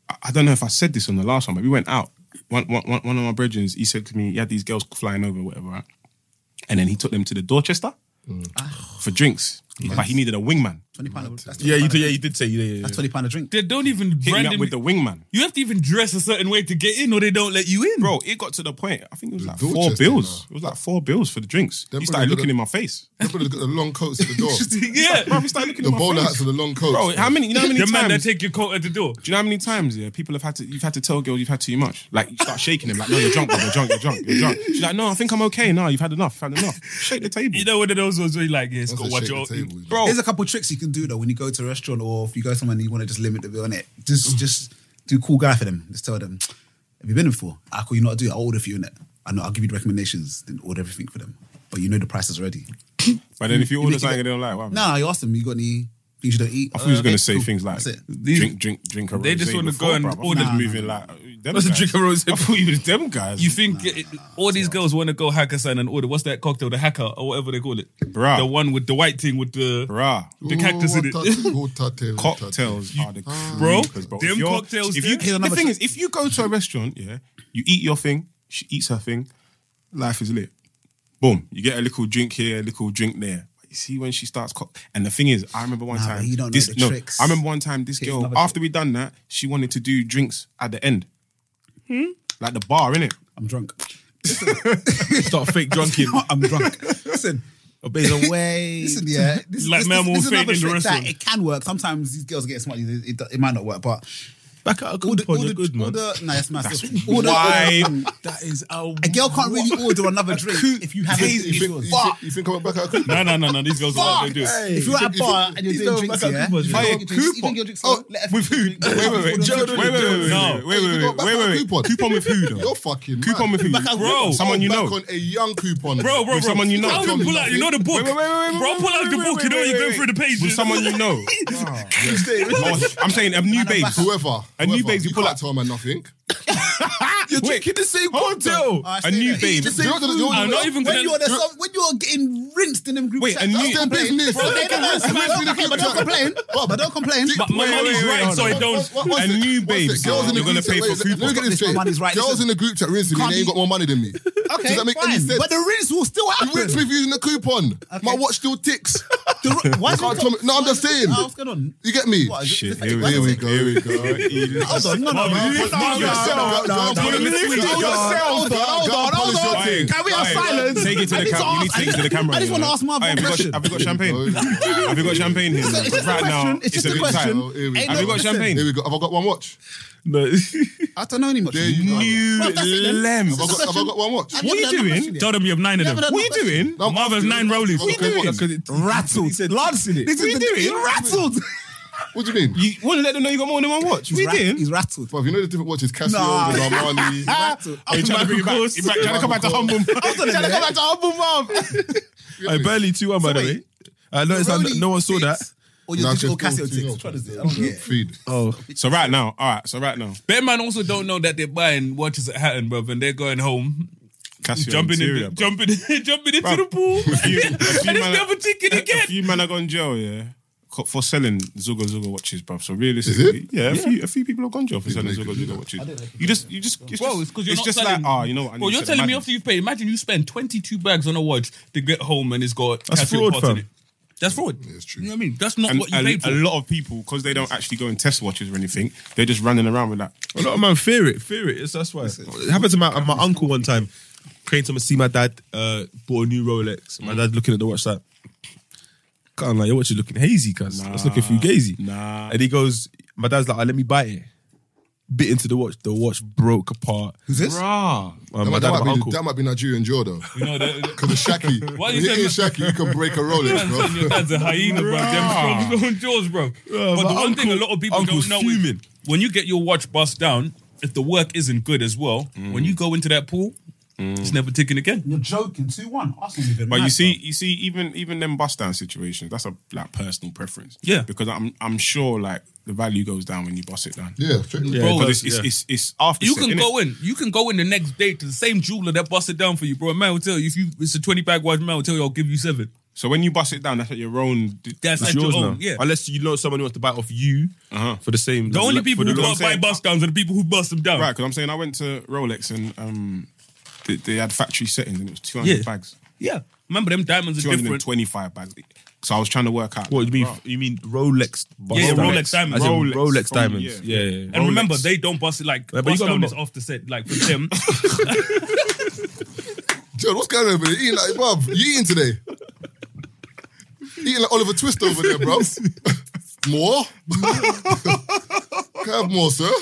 I, I don't know if I said this on the last one, but we went out. One, one, one of my brethren, he said to me, he had these girls flying over, whatever, right? And then he took them to the Dorchester mm. for drinks. Yes. But he needed a wingman. twenty pounds. That's yeah, you did, yeah, you did say. Yeah, yeah, yeah. That's twenty pounds a drink. They don't even hit brand me up him with the wingman. You have to even dress a certain way to get in, or they don't let you in. Bro, it got to the point. I think it was like Dorchester, four bills. no. It was like four bills for the drinks. Them He started brothers looking got in my face. Them brothers got the long coats at the door. Yeah, Bro, he started looking The in my bowler face. hats and the long coats. Bro, how many? You know how many the man that times? take your coat at the door. Do you know how many times? Yeah, people have had to. You've had to tell girls you've had too much. Like you start shaking them. Like, no, you're drunk, bro. You're drunk. You're drunk. You're drunk. She's like, no, I think I'm okay. No, you've had enough. You've had enough. Shake the table. You know one of those ones where you're like, yes, That's go a watch shake your the table, Bro, There's a couple of tricks you can do though when you go to a restaurant or if you go somewhere and you want to just limit the bill on it. Just just do cool guy for them. Just tell them, have you been in before? Ah, cool, you know what to do? I'll order for you in it. I know I'll give you the recommendations, then order everything for them. But you know the prices already. But then if you order make it- something they don't like, what happens? Nah, you ask them, you got any things you don't eat? I thought you was Uh, going okay, to say cool. things like That's it. drink, drink, drink a rosé. They just wanna before, go and bruv. I order- was Nah, moving nah. like them What's a guys. drink a rosé? I thought you was them guys. You think it, all these girls want to go Hakkasan and order, what's that cocktail, the hacker or whatever they call it? Bruh. The one with the white thing with the Bruh. the cactus in it. it. Cocktails are the Bro, creepers, bro. them If you're- cocktails If you, there- the thing is, if you go to a restaurant, yeah, you eat your thing, she eats her thing, life is lit. Boom, you get a little drink here, a little drink there. You see when she starts cock, and the thing is, I remember one Nah, time. but you don't know this, the no, tricks. I remember one time this Here's girl, another after trick. we done that, she wanted to do drinks at the end, like the bar, innit? I'm drunk. Start fake drunking. I'm drunk. Listen, Oh, babe, away. listen, yeah. This, Like this, man this, will this is fake another in the trick restaurant. that it can work. Sometimes these girls get smart. It, it, it might not work, but Back out a order, coupon, order, you're good, man. order, nah, that's massive. That's Order, why- um, That is our. a girl can't really order another drink if you haven't. You if think, you're- you, think, you think I'm back at a coupon? No, no, no, no. These girls are what they do. If you're at a bar and you're These doing don't drinks, back out yeah, coupons, you you know. don't get your drinks, you don't get your drinks. Oh, let With who? Wait, wait, wait. Joe, Wait, wait, wait, wait, No. wait, wait, wait, wait, wait, wait. Coupon. Coupon with who though? You're fucking Coupon mad. with who? Back out- Bro, Someone you Back know. on a young coupon. Bro, bro, bro. With someone you know. How do you pull out? You know the book. Wait, wait, wait, wait, wait, Bro, pull out the wait, book. wait, You know wait, you're wait, going through the pages. With someone you know. Oh, I'm saying a new Man, I'm babes. back. Whoever. A new whoever. babes, you pull can't out- tell man nothing. You're drinking the same cocktail. I A say new that. babe. Just say Do you know what- food. do you know what- I'm not even when gonna. you're the, some, when you're getting rinsed in them group Wait, chats, a new- don't That's their complain. business. Bro, they don't That's but their don't- business. but don't complain. But don't complain. But my Wait, money's wait, wait, right, hold so on. I don't. What- what's A it? new What's babes, it? Girls in the you're gonna group pay chat- for wait, food Let me get pocket. this straight. My money's right, Girls listen. in the group chat rinsing me, Can't they ain't be- got more money than me. Okay, Does that make fine. any sense? But the rinse will still You happen. rinse me using the coupon. My watch still ticks. The- Why You can't tell me- no, I'm just saying. Oh, what's going on? You get me? What, is it- Shit, is it- here we why Here is we it- go. Here we go. Hold on, no, no, no. Marvin, no, you- no, Marvin, no, yourself. no, no, no, Hold on, no, listen, no, hold no, on, hold on, hold on, hold on. Aye, Can we have aye. silence? Take it to I the need cam- to you ask- need to take it to the camera. I just you want to know. ask Marvin Aye, a have we got- question. Have we got champagne? Have we got champagne here? It's just a Right now, question. It's just a a good question. time. Oh, here we Ain't go. Have we got listen. champagne? Here we go. Have I got one watch? No. I don't know any much. There you go. New Bro, that's it then. lem. Have I got, have I got one watch? I What are you never done doing? question yet. Tell them you have nine of them. Never done What are you question. doing? No, I'm Marv has asking nine you. rollies. What are you doing? Rattled. said Lads, in it. this What is are the you doing? You're rattled. What do you mean? You want to let them know you got more than one watch? What He's are you doing? He's rattled. Bruv, you know the different watches? Casio, Nah. the Armani. Rattled. Are you trying to bring it back? Course. You're trying to come back to humble. Trying to come back to humble, mom. I barely two one by the wait. way. I noticed that Rolly no one saw that. ticks Or your Nah, digital just Casio don't- ticks. don't- Which one is it? I don't get it. Feed. Oh, So right now, all right. So right now, Bear man also don't know that they're buying watches at Hatton, bruv, and they're going home, Casio jumping in, interior, the, bro. jumping, jumping into Bruv, the pool, a few- a few and it's man- never ticking A again. few men are gone jail, yeah, co- for selling Zuga Zuga watches, bruv. So realistically, it? yeah, a few a few people have gone jail for selling they Zuga could do Zuga that. watches. You just, you just, it's Bro, just, it's because you're it's not just selling. like, ah, you know what? I Bro, need you're to telling me imagine. after you pay. Imagine you spend twenty-two bags on a watch to get home and it's got That's Casio fraud, parts in fam. it. That's fraud. Yeah, it's true. You know what I mean? That's not And what you a, paid for. a lot of people, because they don't actually go and test watches or anything, they're just running around with that. a lot of man fear it, fear it. It's, that's why. It happened to my my uncle one time. Came to me see my dad uh, bought a new Rolex. My dad looking at the watch like, can't like your watch is looking hazy, cuz it's looking fugazi. Nah. And he goes, my dad's like, oh, let me buy it. Bit into the watch, the watch broke apart. Who's this? Rah. Uh, That, my might, dad, that, my might be, uncle. that might be Nigerian jaw though. You know, that, Because of Shaki. Why When you you hit say- Shaki, you can break a Rolex, bro. your dad's a hyena, bro. Them strong jaws, bro. but the my one thing a uncle- lot of people uncle's don't know is fuming. when you get your watch bust down, if the work isn't good as well, when you go into that pool, it's never ticking again. You're joking. two one. Arsenal even But mad, you see, bro. you see, even even them bust down situations, that's a like personal preference. Yeah. because I'm I'm sure like the value goes down when you bust it down. Yeah, straight Yeah, Bro, it but does, it's, it's, yeah. it's it's after. You set, can innit? go in. You can go in the next day to the same jeweler that busted down for you, bro. A man will tell you if you it's a twenty bag watch, man will tell you I'll give you seven. So when you bust it down, that's at your own. That's It's at your yours own, now. yeah. Unless you know someone who wants to buy it off you Uh-huh. for the same. The like, only like, people for who the- got buy bust downs are the people who bust them down. Right, because I'm saying I went to Rolex and um, they, they had factory settings and it was two hundred Yeah. bags. Yeah. Remember, them diamonds are two hundred different. twenty-five bags. So I was trying to work out. What you mean? Bro. You mean Rolex? bust Yeah, diamonds? Rolex diamonds. As in Rolex Rolex from- diamonds. yeah. Yeah, yeah. yeah. And Rolex. remember, they don't bust it like Yeah, but you bust got down them- is off the set. Like for them, John, what's going on over there? Eating like, bruv, you eating today? Eating like Oliver Twist over there, bro. More? Can I have more, sir?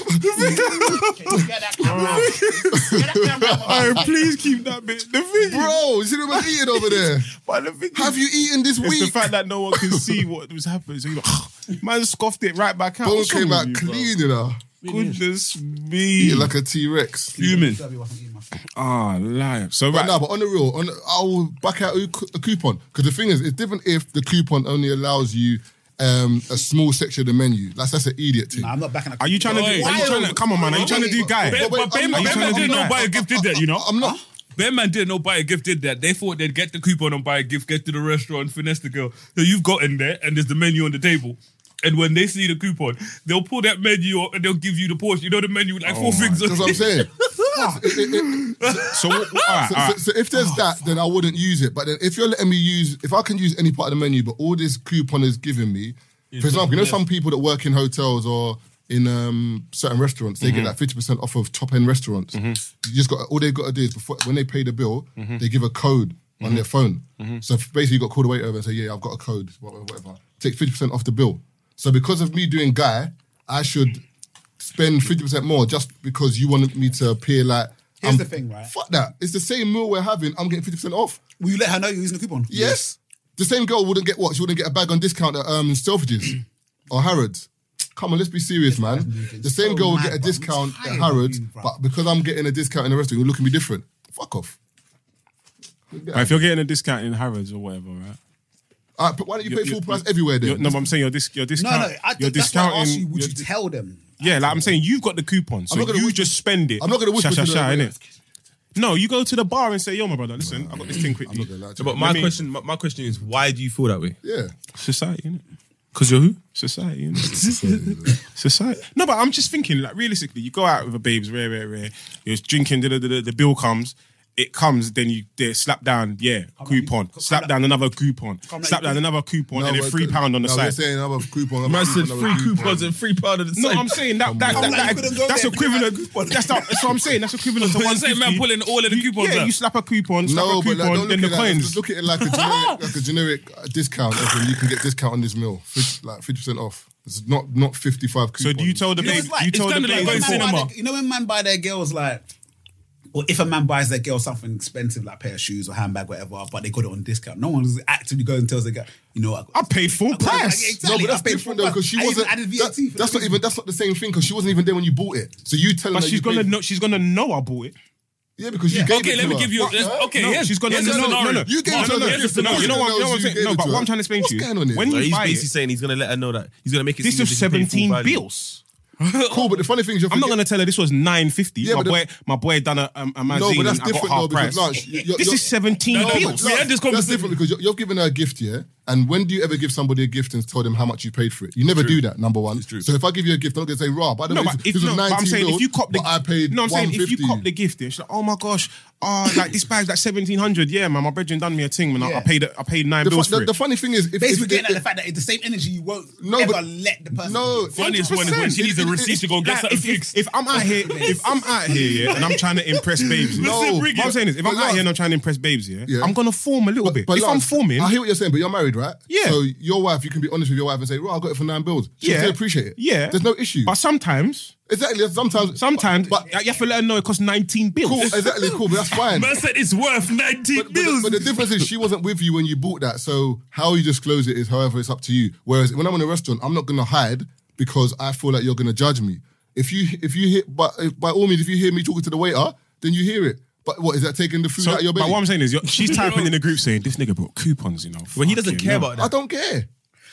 Hey, please keep that bit. The thing is, Bro, you see what I'm eating over there? but the thing Have is, you eaten this it's week? the fact that no one can see what was happening. So you're like, man scoffed it right back out. Bone What's wrong came with out you, bro? clean, you know. Goodness me. Eating like a T-Rex. fuming. Ah, liar. So But right, no, but on the real, on the, I'll back out a cu- a coupon. Because the thing is, it's different if the coupon only allows you um, a small section of the menu. That's that's an idiot thing. Nah, I'm not backing. are you trying to do? Are you Why? trying to? Come on, man. Are you trying to do guy? But- But, but but I'm- Ben, I'm Ben trying to didn't do know that. buy a gift did that, you know? I'm not. Ben man didn't know buy a gift did that. They thought they'd get the coupon and buy a gift, get to the restaurant, finesse the girl. So you've got in there and there's the menu on the table. And when they see the coupon, they'll pull that menu up and they'll give you the portion. You know the menu with like four things on That's what I'm it. saying. It- it- it- So, all right, So, all right. so, so if there's that, then I wouldn't use it. But then if you're letting me use, if I can use any part of the menu, but all this coupon is giving me, for example, you know some people that work in hotels or in um, certain restaurants, they get like fifty percent off of top end restaurants. You just got all they've got to do is before when they pay the bill, they give a code on their phone. So basically, you got to call the waiter over and say, "Yeah, I've got a code, whatever." whatever. Take fifty percent off the bill. So because of me doing guy, I should spend fifty percent more just because you wanted me to appear like. Here's I'm- the thing, right? Fuck that. It's the same meal we're having. I'm getting fifty percent off. Will you let her know you're using the coupon? Yes. The same girl wouldn't get what? She wouldn't get a bag on discount at um, Selfridges or Harrods. Come on, let's be serious, man. The same so girl would mad, get a bro. I'm discount at tired of Harrods, you, bro. but because I'm getting a discount in the restaurant, you're looking at me different. Fuck off. Right, if you're getting a discount in Harrods or whatever, right? All right, but why don't you You're- pay full you're- price everywhere then? You're- no, but I'm saying your dis- your No, discount. no. I, you're that's why I asked discounting. you, would your you di- tell them? yeah, like I'm saying, you've got the coupon, so I'm not gonna you whisper- just spend it. I'm not gonna whisper Sha, sha, to sha, the- innit? No, you go to the bar and say, "Yo, my brother, listen, I got this thing quickly." I'm not gonna lie to But you. my Let me- question, my, my question is, why do you feel that way? Yeah. Society, innit? Because you're who? Society, innit? Society. No, but I'm just thinking, like, realistically, you go out with a babes, rare, rare, rare. You're drinking, the, the, the, the bill comes. It comes, then you they slap down, yeah, coupon. Slap down another coupon. Slap down another coupon, and then but- three pound on the no, side. we're saying another coupon. Man another said coupon, three another coupon. coupons and three pound at the No, side. I'm saying that, that, on. that, I'm like, that- you couldn't go that's there, equivalent. you couldn't That's, not, that's what I'm saying. That's equivalent to But one the same man fifty. pulling all of the coupons Yeah, out. you slap a coupon, slap No, a but like, coupon, don't then look the at it like, coins. just look at it like a generic, like a generic uh, discount. As in you can get discount on this meal, fifty, like fifty percent off. It's not not fifty-five coupons. So do you tell the You know, babe? it's like- You it's tell the kinda like babe? going When man buy cinema. their- you know when man buy their girls like, or if a man buys their girl something expensive like a pair of shoes or handbag, whatever, but they got it on discount, no one actively goes and tells the guy, you know what? I paid full I got it- price. yeah, No, exactly, but that's I paid different full though price. because she I even wasn't. added V A that- T for that's the not even. That's not the same thing because she wasn't even there when you bought it. So you telling But her she's you gonna paid- know. She's gonna know I bought it. Yeah, because you gave it Okay, to let me her. give you. Fuck her. Okay, No, here's, she's gonna here's no, a no, scenario. no, no. You gave No, it to no, her. no, Here's listen, the no, you know what? You know what I'm knows you saying? gave No, it but to what her. I'm trying to explain What's to you. going on here? When So you he's buy basically it, saying he's going to let her know that he's going to make it this seem was as if you paid full seventeen value. bills. Cool, but the funny thing is, you're I'm not forget- gonna tell her this was nine fifty. Yeah, my but boy, my boy done a, um, a magazine No, but that's and I got different half though price. because Lance, you- you're- This you're- is seventeen No, no, bills. we had this That's conversation. different because you're, you're giving her a gift, yeah? And when do you ever give somebody a gift and tell them how much you paid for it? You never do that, number one. So if I give you a gift, I'm not going to say, Rob, by the No, way, but this, if, this no, was but I'm nineteen saying mil, if you cop the, but I paid no, I'm saying if you one cop fifty. the gift, it's like, oh my gosh, oh, like this bag's like seventeen hundred. Yeah, man, my brethren done me a thing, man. I- Yeah. I paid, I paid nine The, fu- bills the, for the it. funny thing is, if, Basically, if, getting if, at the fact that it's the same energy you won't No, ever but- let the person. no, Funniest one is when she needs a receipt to go get Like, something if, if, fixed. if I'm out here, if I'm out here, yeah, and I'm trying to impress babes, No, what bring I'm it. saying is, if But I'm out Lance- here and I'm trying to impress babes, yeah, Yeah. I'm gonna form a little bit. But if I'm Lance, forming, I hear what you're saying, but you're married, right? Yeah. So your wife, you can be honest with your wife and say, "Right, I got it for nine bills." She'll yeah, still appreciate it. Yeah, there's no issue. But sometimes, exactly. Sometimes, sometimes, but, you have to let her know it costs nineteen bills. cool, exactly, cool, but that's fine. Man said it's worth nineteen But, but, the, bills. but the difference is she wasn't with you when you bought that. So how you disclose it is, however, it's up to you. Whereas when I'm in a restaurant, I'm not going to hide because I feel like you're going to judge me. If you if you hear, but if, by all means, if you hear me talking to the waiter, then you hear it. But what is that taking the food So, out of your but belly? what I'm saying is, you're- she's typing in the group saying, "This nigga brought coupons, you know." But he doesn't Fucking care hell. about that. I don't care.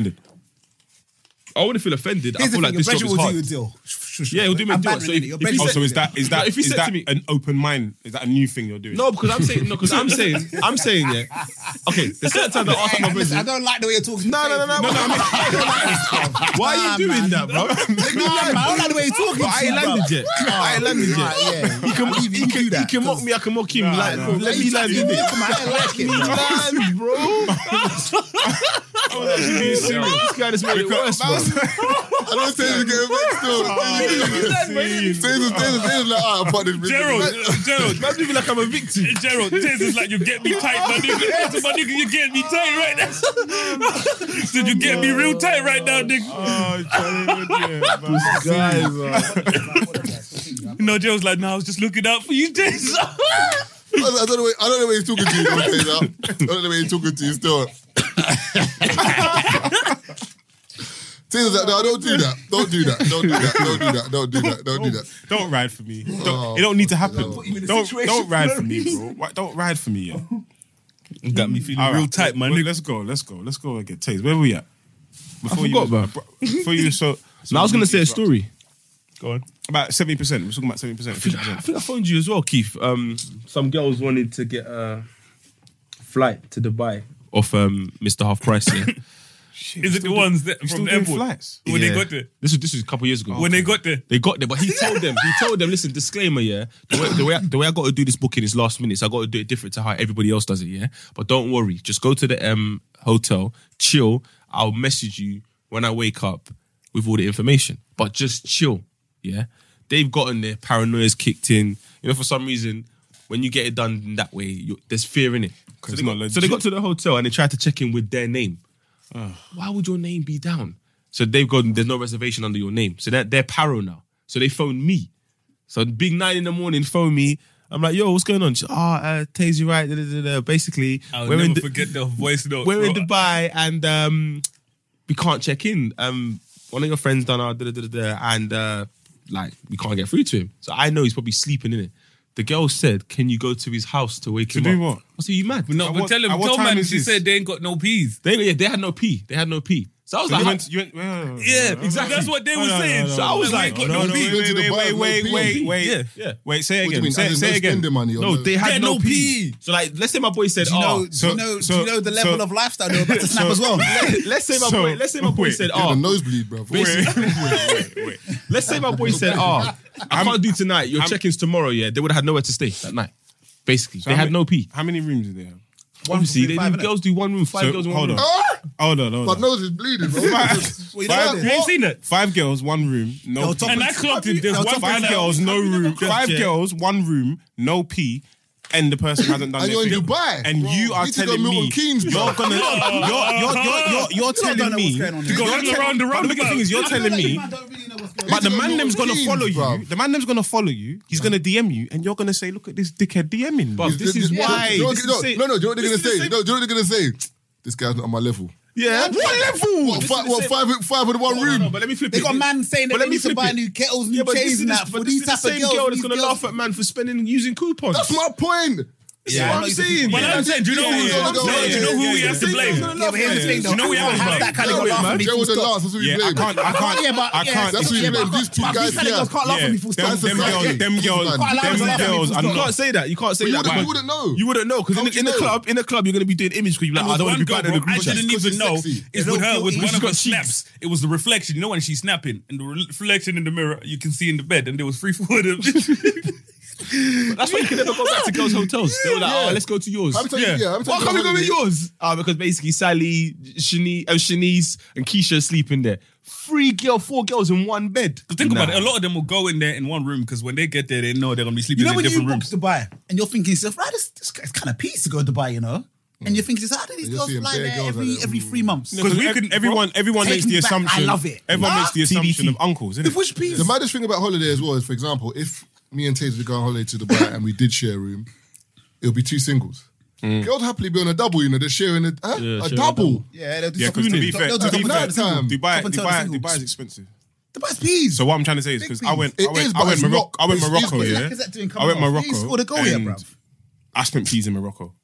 suspended. I wouldn't feel offended. Here's I feel the like thing, this your job Bridget is will hard. do you a deal. Shush, shush. Yeah, he'll do me a I'm deal. bantering, So innit? if, Your if he Bridget Oh, said- so is that is that if he is said that to me, an open mind? Is that a new thing you're doing? no, because I'm saying no, because I'm saying I'm saying yeah. Okay, there's certain times I ask my Hey, listen, I brethren. don't like the way you're talking. No, no, no, no, no, no. Why are you doing that, bro? Nah, man, I don't like the way you're talking. I ain't landed yet. I ain't landed yet. Yeah, He can, he, he can, he can mock me. I can mock him. Like, let me land in it. I like it. Let me land, bro. Oh, that's being serious. This guy just made it worse, bro. I don't say to get vexed still. Taser's Taser's like, ah, fuck this bitch. Gerald, Gerald, Man, you feel like I'm a victim. Gerald, Taser's like, you get me tight, my nigga. My nigga, you get me tight right now. Said you get me real tight right now, nigga. Oh, Charlie, You know, Gerald's like, no, I was just looking out for you, Taser. I don't know. I don't know where he's talking to you. Don't say that. I don't know where he's talking to you still. Taser's like, no, don't do that. Don't do that. Don't do that. Don't do that. Don't do that. Don't do that. Don't ride for me. Don't, Oh, it don't need to happen. no. Don't don't ride for me, bro. Why- Don't ride for me, yeah. Got me feeling All real right, tight, man. well, let's go. Let's go. Let's go and get tased. Where we at? Before forgot, you, bro. Before you, so. so Now I was gonna say a story. Go on. About seventy percent. We're talking about seventy percent, fifty I percent. think I phoned you as well, Keith. Um, some girls wanted to get a flight to Dubai off um, Mister Half Price. Yeah. Is it the ones that You from still the doing airport? flights? When Yeah. they got there? This was this was a couple of years ago. When they got there? They got there, but he told them. He told them, listen, disclaimer, yeah. The way the way, I, the way I got to do this booking is last minute, so I got to do it different to how everybody else does it, yeah. But don't worry, just go to the um hotel, chill. I'll message you when I wake up with all the information. But just chill, yeah. They've gotten there, paranoia's kicked in. You know, for some reason, when you get it done that way, you, there's fear in it. So it's they, not got, so they legit. got to the hotel and they tried to check in with their name. Why would your name be down? So they've gone, there's no reservation under your name. So they're, they're paro now. So they phoned me. So big nine in the morning, phone me. I'm like, yo, what's going on? Oh, uh, Taser, right? Da, da, da, da. Basically, I'll we're never in, Du- forget the voice note. we're in bro. Dubai and um, we can't check in. Um, one of your friends done our da, da, da, da, da, and uh, like we can't get through to him. So I know he's probably sleeping in it. The girl said, can you go to his house to wake To him do up? what? I said, you mad? No, At but what- tell him, at what tell time man, is she this? said they ain't got no peas. They, yeah, they had no pee. They had no pee. So I was So like, you how- went, you went, well, Yeah, no, exactly. That's what they were no, no, saying. no, no, So I was no, like, no, no no, no, pee. wait, Went to wait, the wait, bar, wait, no wait, pee. wait, Yeah, yeah. Wait, say it What do you again. mean? Say, As in say no it again. spending money? Or no, they had Yeah, no, no pee. pee. So like, let's say my boy said, Do you know? oh, Do so- you know? Do so- you know the level so- of lifestyle they're about to snap as well? let's say my So- boy, let's say my boy wait, said, Get the oh, nosebleed, bro. Wait, wait, wait, wait. let's say my boy said, oh, I can't do tonight. Your I'm- check-in's tomorrow. Yeah, they would have had nowhere to stay that night. Basically, So they how had many- no pee. How many rooms do they have? Obviously, they five, do, innit? girls do one room, five So, girls in one hold room. on. Hold on, hold My on. nose is bleeding, bro. Five, Well, you know five, that. You ain't seen it? five girls, one room, no Yo, pee. top And I clocked it. There's Yo, one top Five guy girls, no room. Five Yeah. girls, one room, no pee, and the person hasn't done And their you're in thing. Dubai. And Bro, you are need to go telling Milton me Keynes, bro. you're gonna, you're, you're, you're, you're, you're don't telling know me. what's going on. You're Going telling- around the but the bigger thing is, you're telling me. But the to go man them's Milton gonna Keynes, follow you. bruv. The man them's gonna follow you. He's gonna D M you, and you're gonna say, "Look at this dickhead DMing." But this is Yeah. why. Do you know what- this no, is the no, no, do you know what they're this gonna is the say? same- No, do you know what they're gonna say? This guy's not on my level. Yeah. What level? What, This five, is the what same- five, five in one No, no, room? no, but let me flip They it. got man saying that But they let me need to flip buy it. new kettles, new Yeah, but this chains is and this- that for but this these is the type of same girls. girl that's these gonna girls- laugh at man for spending using coupons. That's my point. That's Yeah, I what know I'm you saying. think- But Yeah. I'm saying, do you know Yeah, who? yeah, No, yeah, do you know yeah, who we yeah, have to yeah. blame? Yeah, but here's the thing, though. You know we I don't have have to that kind of Yeah, go laugh man. at me. Gerald full the stop. last. That's what we Yeah, I blame. can't, I can't, Yeah, but I yeah, can't. That's what yeah, you blame. but- These two but guys these fellas here. can't laugh at me full stop. Them, them That's girls, a them fact. girls, Quite allowed to them laugh at girls me. are You not. can't say that. You can't say But you that. wouldn't- but- you wouldn't know. You wouldn't know because How in, would the- in you the know? club, in the club, you're gonna be doing image because you're like, There oh, I was don't want to one be girl, bad in the bro, I group chat. didn't Because even she's know sexy. it's Yeah, with no, her, no, with she's one of got her cheeks. snaps. It was the reflection. You know when she's snapping and the re- reflection in the mirror, you can see in the bed, and there was three, four of them. That's why you can never go back to girls' hotels. They were like, Yeah. oh, let's go to yours. I'm telling you, yeah, I'm Why telling can't we you go with yours? Ah, because basically Sally, Shani, uh, Shanice, and Keisha are sleeping there. Three girl, four girls in one bed. Think Nah. about it. A lot of them will go in there in one room because when they get there, they know they're gonna be sleeping You know in when you different book rooms. Dubai and you're thinking to yourself, right, this, this guy's kind of peace to go to Dubai, you know? And you're thinking, how do these You're girls seeing fly bare there girls every like that. every three months? Because we can. Everyone, everyone Take makes me the back, I assumption. love it. Everyone Huh? makes the assumption of uncles, isn't it? Which peace? The maddest thing about holiday as well is, for example, if me and Taser go on holiday to Dubai and we did share a room, it'll be two singles. Girls happily be on a double, you know, they're sharing a, huh? Yeah, a sharing a double. Yeah, they'll do Yeah, because to something. be fair, They'll to do be something fair, to the single. Dubai, Top and tail Dubai, single. Dubai is expensive. Dubai's peas. So what I'm trying to say is Big because peas. I went, It I went, is, I but went it's Morocco, not- I went it's- Morocco, it's- yeah. Like, is that doing I went coming off? Morocco, You scored a goal here, and bruv. I spent peas in Morocco.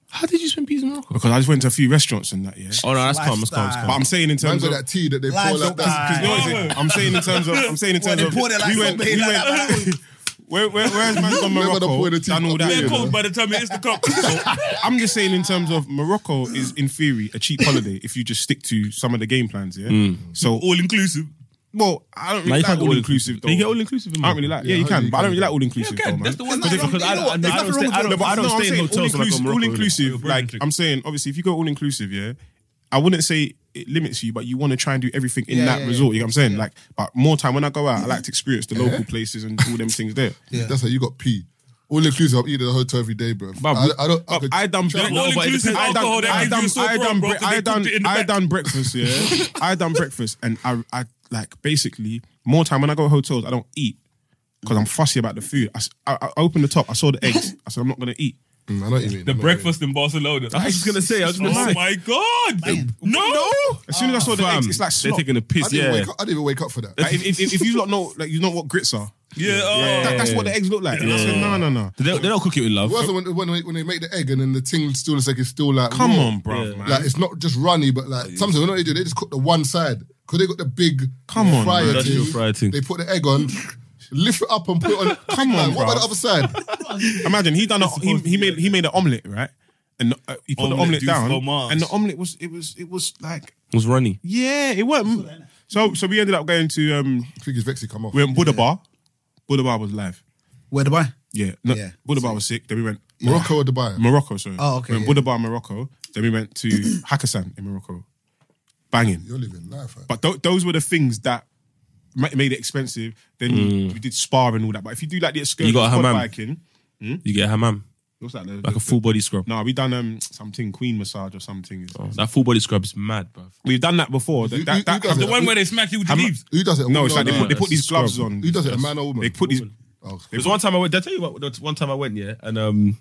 How did you spend peas in Morocco? Because I just went to a few restaurants and that, yeah. Oh no, that's calm, that's calm, that's But calm. I'm saying in Man terms got of that tea that they pour Live like that. style. Because you know what I'm saying? I'm saying in terms of I'm saying in Well, terms they of poured it like we went somebody we like went that. where, where, where's man from Never the Morocco point of tea. done all that. Yeah, They're you cold know. by the time it hits the cup. I'm just saying in terms of Morocco is in theory a cheap holiday if you just stick to some of the game plans, yeah. Mm. So All inclusive. well, I don't No, really you can't like go all inclusive though. You get all inclusive in I don't really like. Yeah, you Yeah, can, you but I don't can. really like all inclusive Yeah, though, okay, man. that's the one. There's Because nothing because I wrong- don't, there's I don't nothing stay. wrong I with don't, it. I don't No, stay I'm in saying hotels all like a inclusive. Morocco. All inclusive. You're Like very I'm saying, obviously, if you go all inclusive, yeah, I wouldn't say it limits you, but you want to try and do everything in Yeah, that yeah, resort. yeah. You know what I'm saying? Like, but more time when I go out, I like to experience the local places and all them things there. Yeah. That's how you got pee. All inclusive, I'm eating at the hotel every day, bro. But- I, I don't. I, Oh, could, I done They're no, all but it inclusive depends. I alcohol, done, they I give done, you so I wrong, done, bro, bre- 'cause I they done, cooked it in the I back. done breakfast. Yeah, I done breakfast, and I, I like basically more time when I go to hotels, I don't eat because I'm fussy about the food. I, s- I- I opened the top, I saw the eggs. I said I'm not gonna eat. Mm, I know what you mean. The I know what breakfast in Barcelona. I was just gonna say, I was Oh gonna say. my God. Man. No. As soon as I saw the Fam, eggs, it's like they're snot. taking a you mean. piss. I didn't, Yeah, wake up, I didn't even wake up for that. Like, if, if, if you lot know, like you know what grits are. Yeah. Oh. That, that's what the eggs look like. And I said no, no, no. they don't, they don't cook it with love. It wasn't when, when, they- when they make the egg and then the thing still looks like it's still like Come raw. on, bro, Yeah. man. Like it's not just runny, but like sometimes you know what they do? They just cook the one side because they got the big Come on, fryer man. That's thing. your fryer thing. They put the egg on, lift it up and put it on. Come on, What bro. about the other side? Imagine he done a, he, he made he made an omelet, right? And uh, he put the Omelette omelet du down, fromage. and the omelet was it was it was like It was runny. yeah, it wasn't. So so we ended up going to um I think it's Vexy come off. we went Buddha Bar. Buddha Bar was live. Where Dubai? Yeah, no, Yeah. Buddha Bar was sick. Then we went Morocco or Dubai? Morocco. Sorry. Oh, okay, We went yeah. Buddha Bar, Morocco. Then we went to Hakkasan in Morocco. Banging. You're living life. Right? But th- those were the things that ma- made it expensive. Then we did spa and all that. But if you do like the excursion, You got a quad hammam? biking, You get a hammam, what's that? The, like the- a full body scrub. No, we done um something queen massage or something. Oh, that full body scrub is mad, bruv. We've done that before. That, Who- that, who that, does The it? one where they smack you with the Hammam- leaves. Who does it? A no, woman it's like or they a put, they man? put these gloves Scrub. on. Who does it? A man or a woman? They put these. Oh, There was one time I went. Did I tell you about the one time I went? Yeah, and um,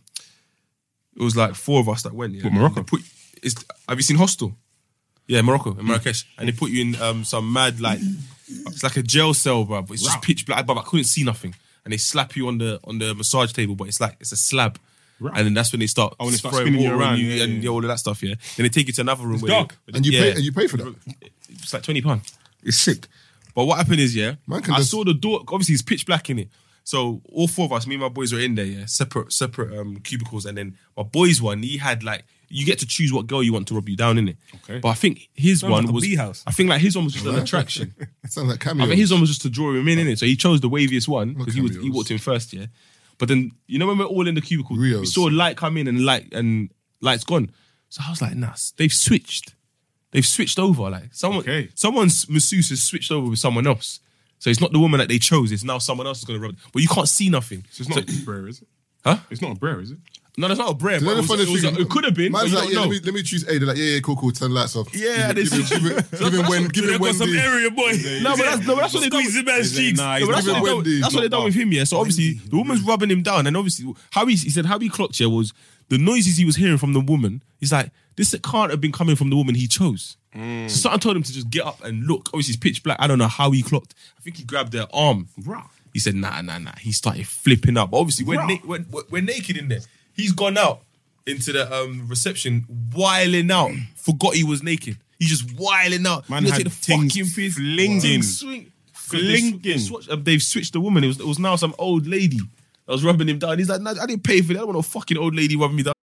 it was like four of us that went. Yeah, What, Morocco? They Put, it's, have you seen Hostel? Yeah, Morocco, in Marrakesh, and they put you in um some mad like it's like a jail cell, bro. But it's just pitch black, but I couldn't see nothing. And they slap you on the on the massage table, but it's like it's a slab. And then that's when they start, Oh, when they start throwing spinning you water on around, you yeah, and yeah. yeah, all of that stuff. Yeah, then they take you to another room. It's where dark. They, And you yeah, pay and you pay for that. It's like twenty pound. It's sick. But what happened is, yeah, Man can I just- saw the door. Obviously, it's pitch black in it. So all four of us, me and my boys, were in there. Yeah, separate, separate um, cubicles. And then my boys one, he had like you get to choose what girl you want to rub you down in it. Okay. But I think his Sounds one like a was. bee house. I think like his one was just an attraction. It sounds like cameo. I think his one was just to draw him in, innit? So he chose the waviest one because he was he cameos. walked in first, yeah. But then you know when we're all in the cubicle, we Rios. saw light come in and light and light's gone. So I was like, nah, they've switched. They've switched over. Like someone, Okay. someone's masseuse has switched over with someone else. So it's not the woman that they chose. It's now someone else is going to rub it. But you can't see nothing. So it's not a brer, is it? Huh? It's not a brer, is it? No, that's not a bread. You know But it, the was, funny it, was thing? a- it could have been. Man's but like, you yeah, don't let me, know. let me choose A. They're like, yeah, yeah, cool, cool, turn lights off. Yeah, give, they give, switch. give, give, give him when, give They him got some Wendy. area boy. No, but that's, no, but that's what they done. Squeeze the man's Is it- cheeks. nah, No, but that's Give what him they done, Wendy, that's what they not done with him, yeah. So obviously the woman's rubbing him down, and obviously how he, he said how he clocked here was the noises he was hearing from the woman. He's like, this can't have been coming from the woman he chose. So something told him to just get up and look. Obviously it's pitch black. I don't know how he clocked. I think he grabbed their arm. He said, nah, nah, nah. He started flipping up. But obviously we're, na- we're, we're naked in there. He's gone out into the um, reception, wiling out. Forgot he was naked. He's just wiling out. Man You know, had take the things fucking piss. flinging. Things swing. Flinging. They switched, uh, they've switched the woman. It was, it was now some old lady that was rubbing him down. He's like, nah, I didn't pay for that. I don't want no fucking old lady rubbing me down.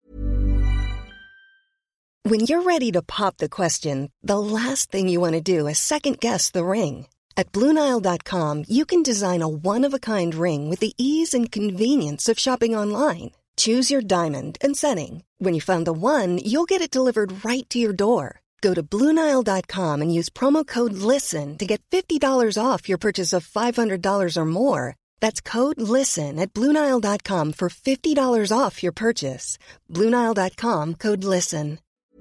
When you're ready to pop the question, the last thing you want to do is second-guess the ring. At Blue Nile dot com, you can design a one-of-a-kind ring with the ease and convenience of shopping online. Choose your diamond and setting. When you find the one, you'll get it delivered right to your door. Go to Blue Nile dot com and use promo code LISTEN to get fifty dollars off your purchase of five hundred dollars or more. That's code LISTEN at Blue Nile dot com for fifty dollars off your purchase. Blue Nile dot com, code LISTEN.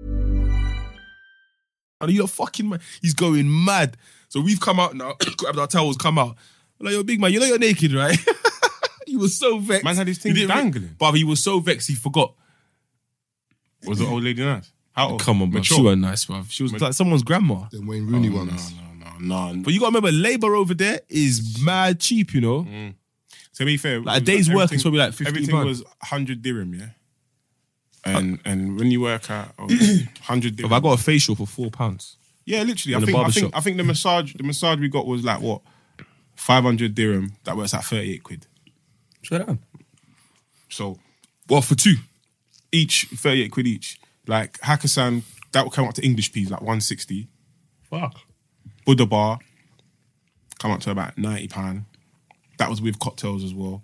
And you're fucking mad. He's going mad. So we've come out now, grabbed our towels, come out. I'm like, yo, big man, you know you're naked, right? He was so vexed. Man had his thing He didn't re- dangling. But he was so vexed, he forgot. Was the old lady nice? How old? Come on, bro. Mature. She wasn't nice, bro. She was like someone's grandma. Then Wayne Rooney No, ones. no, no, no. But you got to remember, labour over there is mad cheap, you know? To be fair, Like, a day's work is everything- probably like fifteen Everything pound. was one hundred dirham, yeah? And and when you work at oh, hundred, Have I got a facial for four pounds? yeah, literally. In I the think I barber think shop. I think the massage the massage we got was like what five hundred dirham. That works at thirty eight quid. Straight down. So Well, for two. each thirty eight quid each. Like Hakkasan, that would come up to English peas like one sixty. Fuck. Buddha bar come up to about ninety pound. That was with cocktails as well.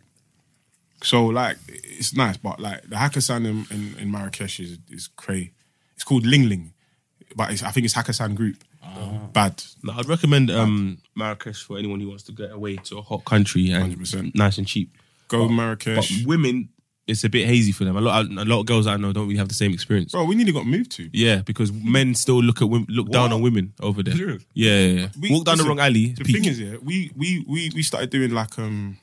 So like it's nice, but like the Hakkasan in, in, in Marrakesh is is cray. It's called Ling Ling, but it's, I think it's Hakkasan Group. Bad. No, I'd recommend um, Marrakesh for anyone who wants to get away to a hot country and one hundred percent. nice and cheap. Go But- Marrakesh. But women, it's a bit hazy for them. A lot, a lot of girls I know don't really have the same experience. Bro, we nearly got moved to. Yeah, because men still look at women, look down What? on women over there. True. Yeah, yeah, yeah. We- Walk down listen, the wrong alley. The peak. thing is, yeah, we we we we started doing like um,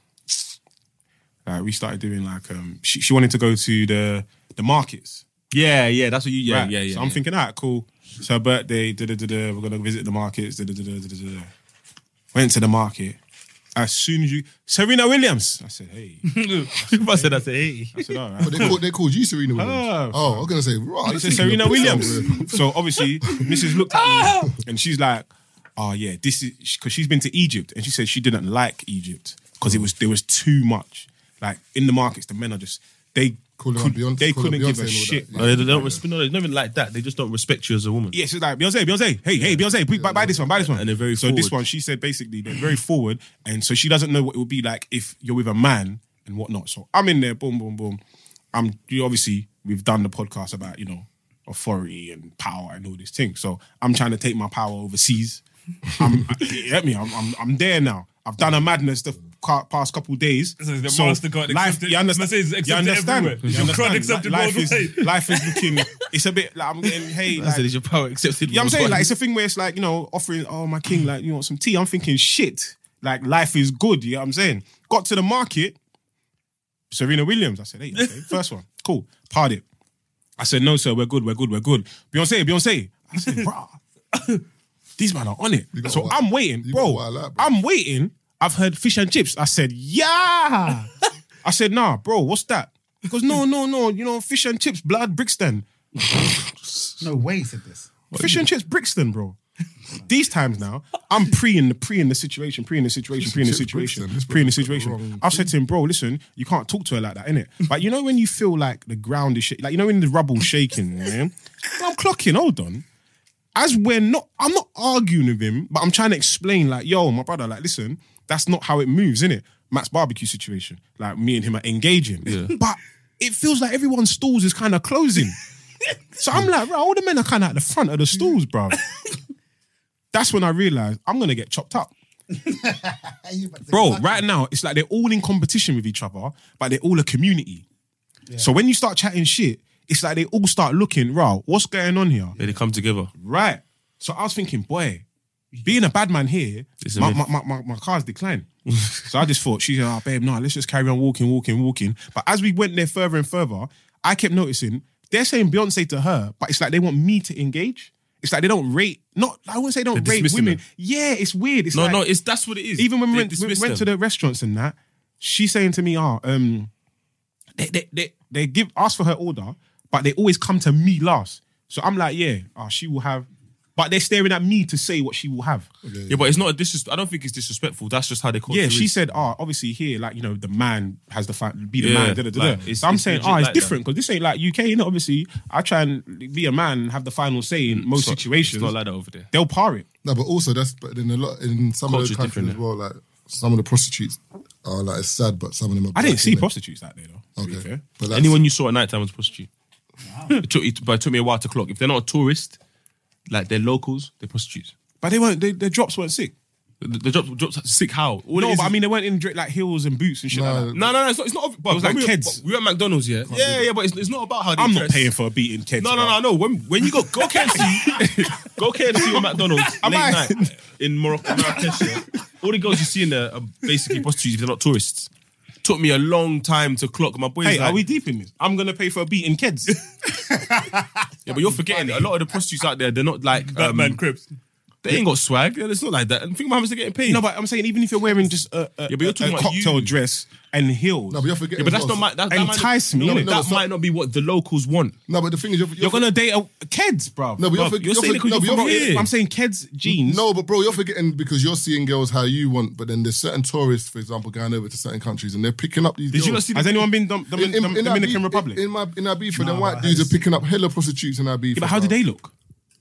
like we started doing like um. She, she wanted to go to the the markets. yeah, yeah, that's what you. Yeah, Right. yeah, yeah. So I'm yeah. thinking, alright, cool. It's her birthday. Da, da, da, da, we're gonna visit the markets. Da, da, da, da, da, da, da. Went to the market. As soon as you, Serena Williams. I said, hey. If I said, I said, hey. I said, all right. But they called, they called you Serena Williams. Ah, oh, I was gonna say, right. I this said is Serena gonna piss Williams. off, So obviously, Missus looked at me and she's like, "Oh yeah, this is because she's been to Egypt and she said she didn't like Egypt because it was there was too much. Like in the markets, the men are just they Calling could, out Beyonce- they calling couldn't out give a Beyonce and all shit. that. No, they they don't respect. No, it's not even like that. They just don't respect you as a woman. Yeah, she's like, Beyonce, Beyonce, hey, hey, Beyonce, please buy, buy this one, buy this one. And they're very So this forward. one, she said basically they're very forward, and so she doesn't know what it would be like if you're with a man and whatnot. So I'm in there, boom, boom, boom. I'm you obviously we've done the podcast about you know authority and power and all this thing. So I'm trying to take my power overseas. I'm, you get me? I'm, I'm I'm there now. I've done a madness the ca- past couple of days. So the master got life, accepted- you understand? Mercedes You accepted understand? everywhere. You Your understand? crowd accepted life is worldwide. life is looking. It's a bit like I'm getting hey. I Like, said, is your power accepted? yeah, I'm saying worldwide? like it's a thing where it's like you know offering oh my king like you want some tea. I'm thinking shit like life is good. You know what I'm saying? Got to the market, Serena Williams. I said hey, okay, first one, cool, part it. I said no sir, we're good, we're good, we're good. Beyonce, Beyonce. I said bro, these men are on it. got So what- I'm waiting, you bro. got what I like, bro. I'm waiting. I've heard fish and chips. I said yeah. I said nah, bro. What's that? He goes no, no, no. You know fish and chips, blood Brixton. No way he said this. Fish and chips, Brixton, bro. These times now, I'm pre in the pre in the situation, pre in the situation, pre in the Fish and chips, situation, Brixton. This pre in the brother's got the situation. wrong I've said to him, bro, listen, you can't talk to her like that, innit? But you know when you feel like the ground is shaking, like you know when the rubble's shaking, man. I'm clocking. Hold on. As we're not, I'm not arguing with him, but I'm trying to explain, like, yo, my brother, like, listen, that's not how it moves, innit? Matt's barbecue situation, like me and him are engaging, but it feels like everyone's stalls is kind of closing. So I'm like, bro, all the men are kind of at the front of the stalls, bro. That's when I realized I'm gonna get chopped up. Bro, right now, it's like they're all in competition with each other, but they're all a community. So when you start chatting shit, it's like they all start looking, bro, what's going on here? Yeah, they come together. Right. So I was thinking, boy, being a bad man here, It's a my, myth. my, my, my, my car's declined. So I just thought, she's like, oh, babe, no, let's just carry on walking, walking, walking. But as we went there further and further, I kept noticing, they're saying Beyonce to her, but it's like they want me to engage. It's like they don't rate, not, I wouldn't say they don't They're rate dismissing women. them. Yeah, it's weird. It's No, like, no, it's that's what it is. even when we They went, we dismiss went to them. the restaurants and that, she's saying to me, oh, um, they, they, they, they give, ask for her order, but they always come to me last. So I'm like, yeah, oh, she will have, but they're staring at me to say what she will have. Yeah, but it's not a disres- I don't think it's disrespectful. That's just how they call it. Yeah, she said, oh, obviously here, like, you know, the man has the, fi- be the Yeah, man, da da da. like, da. it's- So I'm it's saying, legit oh, it's like different, because this ain't like U K, you know, obviously. I try and be a man and have the final say in most It's not- situations. It's not like that over there. They'll par it. No, but also that's but in a lot in some Culture's of those countries different, as well. Like some of the prostitutes are like it's sad, but some of them are. I didn't black, see innit? prostitutes out there, though. To be Okay, fair. but that's, Anyone you saw at night time was a prostitute. It took, it, but it took me a while to clock. If they're not a tourist, like they're locals, they're prostitutes. But they weren't, they, their drops weren't sick. The, the drops, drops sick how? All it No, is but I is- mean, they weren't in dra- like heels and boots and shit No, like that. no, no, no, it's not. It's not. But It was like we, kids. We were at McDonald's, yeah, yeah, yeah. But it's, it's not about how they I'm not dress. paying for a beating kids. No, no, no, no. When when you go go K F C, go K F C or McDonald's Am late I? night in Morocco, Marrakesh. Yeah, all the girls you see in there are basically prostitutes if they're not tourists. Took me a long time to clock. My boys, Hey, like, are we deep in this? I'm going to pay for a beating kids. yeah, but you're forgetting a lot of the prostitutes out there. They're not like Batman um, Crips. They ain't got swag. It's not like that. And think about how much they're getting paid. No, but I'm saying even if you're wearing just a, a, Yeah, but you're a- talking a about cocktail you. dress and heels. No, but you're forgetting. Yeah, but that's as not well. my. That, that Entice might, me, No, innit? but that No, so- might not be what the locals want. No, but the thing is, you're, You're gonna date a kids, bro. No, but you're, Bruv, for, you're you're, saying for, it 'cause no, you're but from you're, here. I'm saying kids jeans. No, but bro, you're forgetting because you're seeing girls how you want, but then there's certain tourists, for example, going over to certain countries and they're picking up these Did girls. you not see the Has anyone been Dom- Dom- in, in, Dom- in Dominican Abi- Republic? In, in, my, in Ibiza, No, them white but dudes has- are picking up hella prostitutes in Ibiza. Yeah, but how do bro. they look?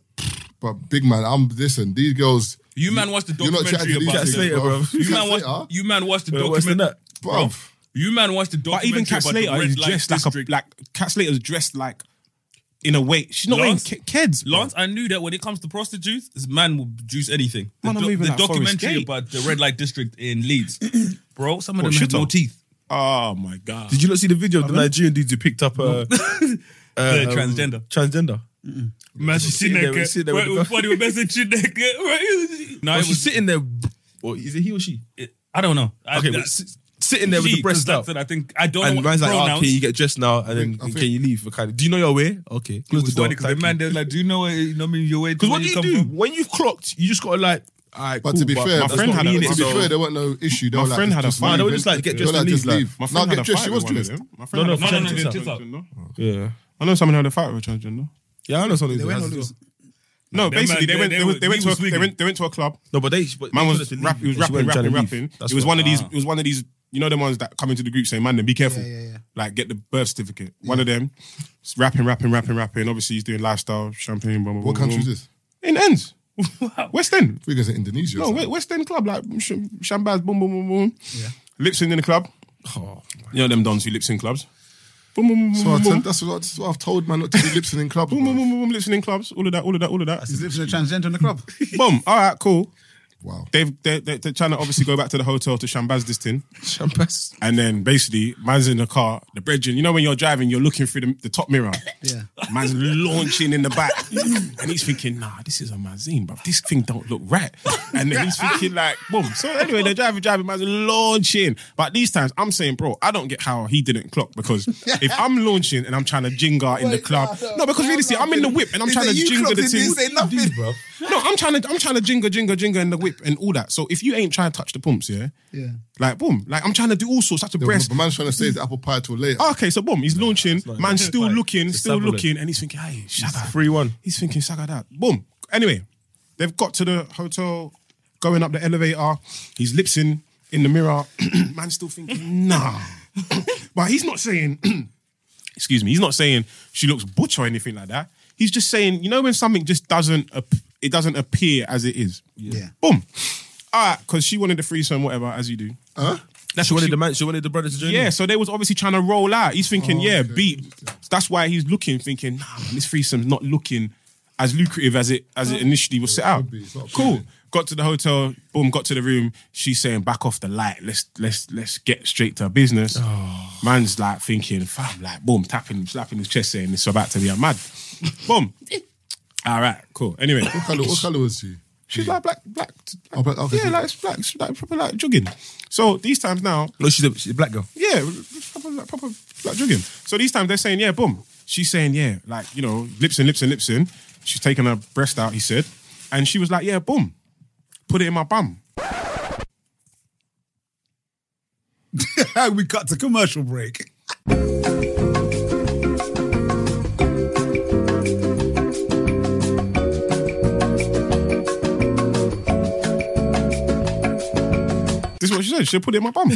But big man, I'm listen. These girls, You man watched the you're not documentary chatting to about these Cat things, Slater, bro. bro. You man Cat watched. Slater? You man watched the Uh, worse than documentary. that. Bro. You man watched the But documentary even Cat about the Slater red is light dressed like a district. like Cat Slater's dressed like in a way. She's not wearing Lance- ki- kids. bro. Lance, I knew that when it comes to prostitutes, this man will juice anything. The, Man, I'm doc- moving the like Forrest documentary Gate. about the red light district in Leeds, bro. Some of What, them have shit no on? teeth. Oh my god! Did you not see the video of the Nigerian dudes who picked up uh, The uh, transgender. Transgender. Man, she's sitting sitting there- there. sitting there Right, with it was the- funny with message Chineke. Right? No, Oh, it she's was sitting there. Or is it he or she? It, I don't know. I, Okay, that- but si- sitting there with she, the breast 'cause out. that's it, I think I don't And know what man's like, pronouns. oh, okay, you get dressed now, and then I and think- can you leave? Kind of. Do you know your way? Okay, It close was the door. funny because the Thank man you. they're like, do you know what you know me your way? Because where what do you come do from? when you've clocked? You just gotta like. Alright, But cool, to be fair, my that's friend not had a- me, to innit? be To be fair, fair, there weren't no issue. They my were like, friend had a just fight. leave, They were just innit? like, get They were dressed like, and just leave, leave. My No, friend get had a dressed. fight She with was one of dressed. them. My friend No, had no, a No, no, fight no, with no, one tits of up. them. Yeah, I know someone had a fight with transgender. yeah, I know something. They that went has on as this. well. No, Them basically man, they they- went. they They, were- went- they went he to a, was they swinging. went. They went to a club. No, but they. But Man they was wanted to leave rap, he was because she rapping, wasn't trying rapping, to leave. rapping. That's It was what- one of these. Ah. It was one of these. You know the ones that come into the group saying, "Man, then be careful." Yeah, yeah, yeah. Like get the birth certificate. One of them, s- rapping, rapping, rapping, rapping. Obviously, he's doing lifestyle, champagne. Blah, blah, What blah, country is blah. this? In Ends. West End. I think it's in Indonesia. or No, something. we- West End club, like sh- Shambaz, boom, boom, boom, boom. Yeah. Lip sync in the club. Oh, You know them dons who lip sync clubs. Boom, boom, boom, So I boom, tell- boom. that's, what, that's what I've told man not to be lip in clubs. Boom, boom, bro. boom, boom, boom, lip sync in clubs. All of that, all of that, all of that. His lips are transgender in the club. Boom. All right, cool. Wow. They've, they're, they're, they're trying to obviously go back to the hotel to Shambaz this thing. champagne. And then basically, man's in the car, the brethren, you know when you're driving, you're looking through the, the top mirror. Yeah. Man's launching in the back. And he's thinking, nah, this is a magazine, but this thing don't look right. And then he's thinking like, boom. So anyway, they're driving, driving, man's launching. But these times, I'm saying, bro, I don't get how he didn't clock because if I'm launching and I'm trying to jingle in the Wait, club. no, no, No, because no, really, see, I'm in the whip and I'm Is trying it to you jingle clocked the it, didn't thing. say nothing, bro. No, I'm trying to, I'm trying to jingle, jingle, jingle in the whip and all that. So if you ain't trying to touch the pumps, yeah, Yeah. like boom, like I'm trying to do all sorts, such a The, breast. the man's trying to save the apple pie till later. Oh, okay, so boom, he's launching. not Man's enough. still Fine. looking, It's still sabulous. looking, and he's thinking, hey, shut up. Three one. He's thinking, saga that. Boom. Anyway, they've got to the hotel, going up the elevator. He's lipsing in the mirror. Man's still thinking, nah. But he's not saying, excuse me, he's not saying she looks butch or anything like that. He's just saying, you know, when something just doesn't, ap- it doesn't appear as it is. Yeah. Boom. All right, because she wanted the threesome, whatever, as you do. Huh? That's She what wanted she- the man. She wanted the brother to join. Yeah, in. so they was obviously trying to roll out. He's thinking, Oh, yeah, okay. beat. That's why he's looking, thinking, nah, man, this threesome's not looking as lucrative as it as it initially was set out. be, it's not Cool. appealing. Got to the hotel, boom, got to the room. She's saying, back off the light. Let's let's let's get straight to business. Oh. Man's like thinking, fam, like boom, tapping, slapping his chest, saying it's about to be a mad. Boom. All right, cool. Anyway, What colour, what colour was she? she's like black, black. Oh, black- okay, yeah, so- like it's black, it's like proper like jogging. So these times now, No, she's a, she's a black girl. yeah, proper, like, proper like jogging. So these times they're saying, yeah, boom. She's saying, yeah, like, you know, lips and lips and lips in. She's taking her breast out, he said. And she was like, yeah, boom. Put it in my bum. We cut to commercial break. This is what she said. She put it in my bum.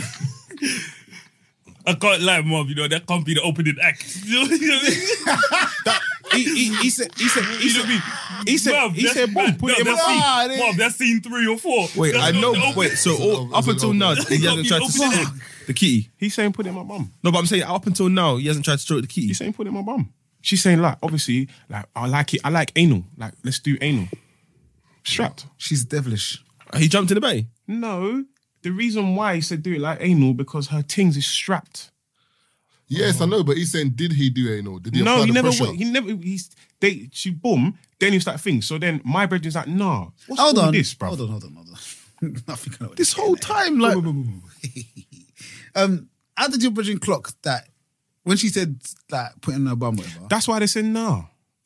I can't lie, mom. You know that can't be the opening act. You know what I mean? That, he, he, he said, he said, he You know said, what I mean? he said, Mom, he that's- said, boom, put no, it in my that's bum. Ah, scene- they- Mom, that's scene three or four. Wait, That's I not know. the opening- Wait, so all, up until now, he hasn't tried to Open it. stroke the kitty. He's saying, put it in my bum. No, but I'm saying up until now, he hasn't tried to stroke the kitty. He's saying, put it in my bum. She's saying, like, obviously, like, I like it. I like anal. Like, let's do anal. Strapped. She's devilish. He jumped in the bay. No. The reason why he said do it like anal because her tings is strapped. Yes, I know, but he's saying, did he do anal? Did he No, apply he the never. pressure? Went, he never. He's. They. She boom. Then he started thing. So then my brother's like, nah. What's Hold all on. this, bro? Hold on, hold on, hold on. I think I know what This you're whole getting time, at. like, um, how did your bridging clock that when she said that putting her bum whatever? That's why they said nah.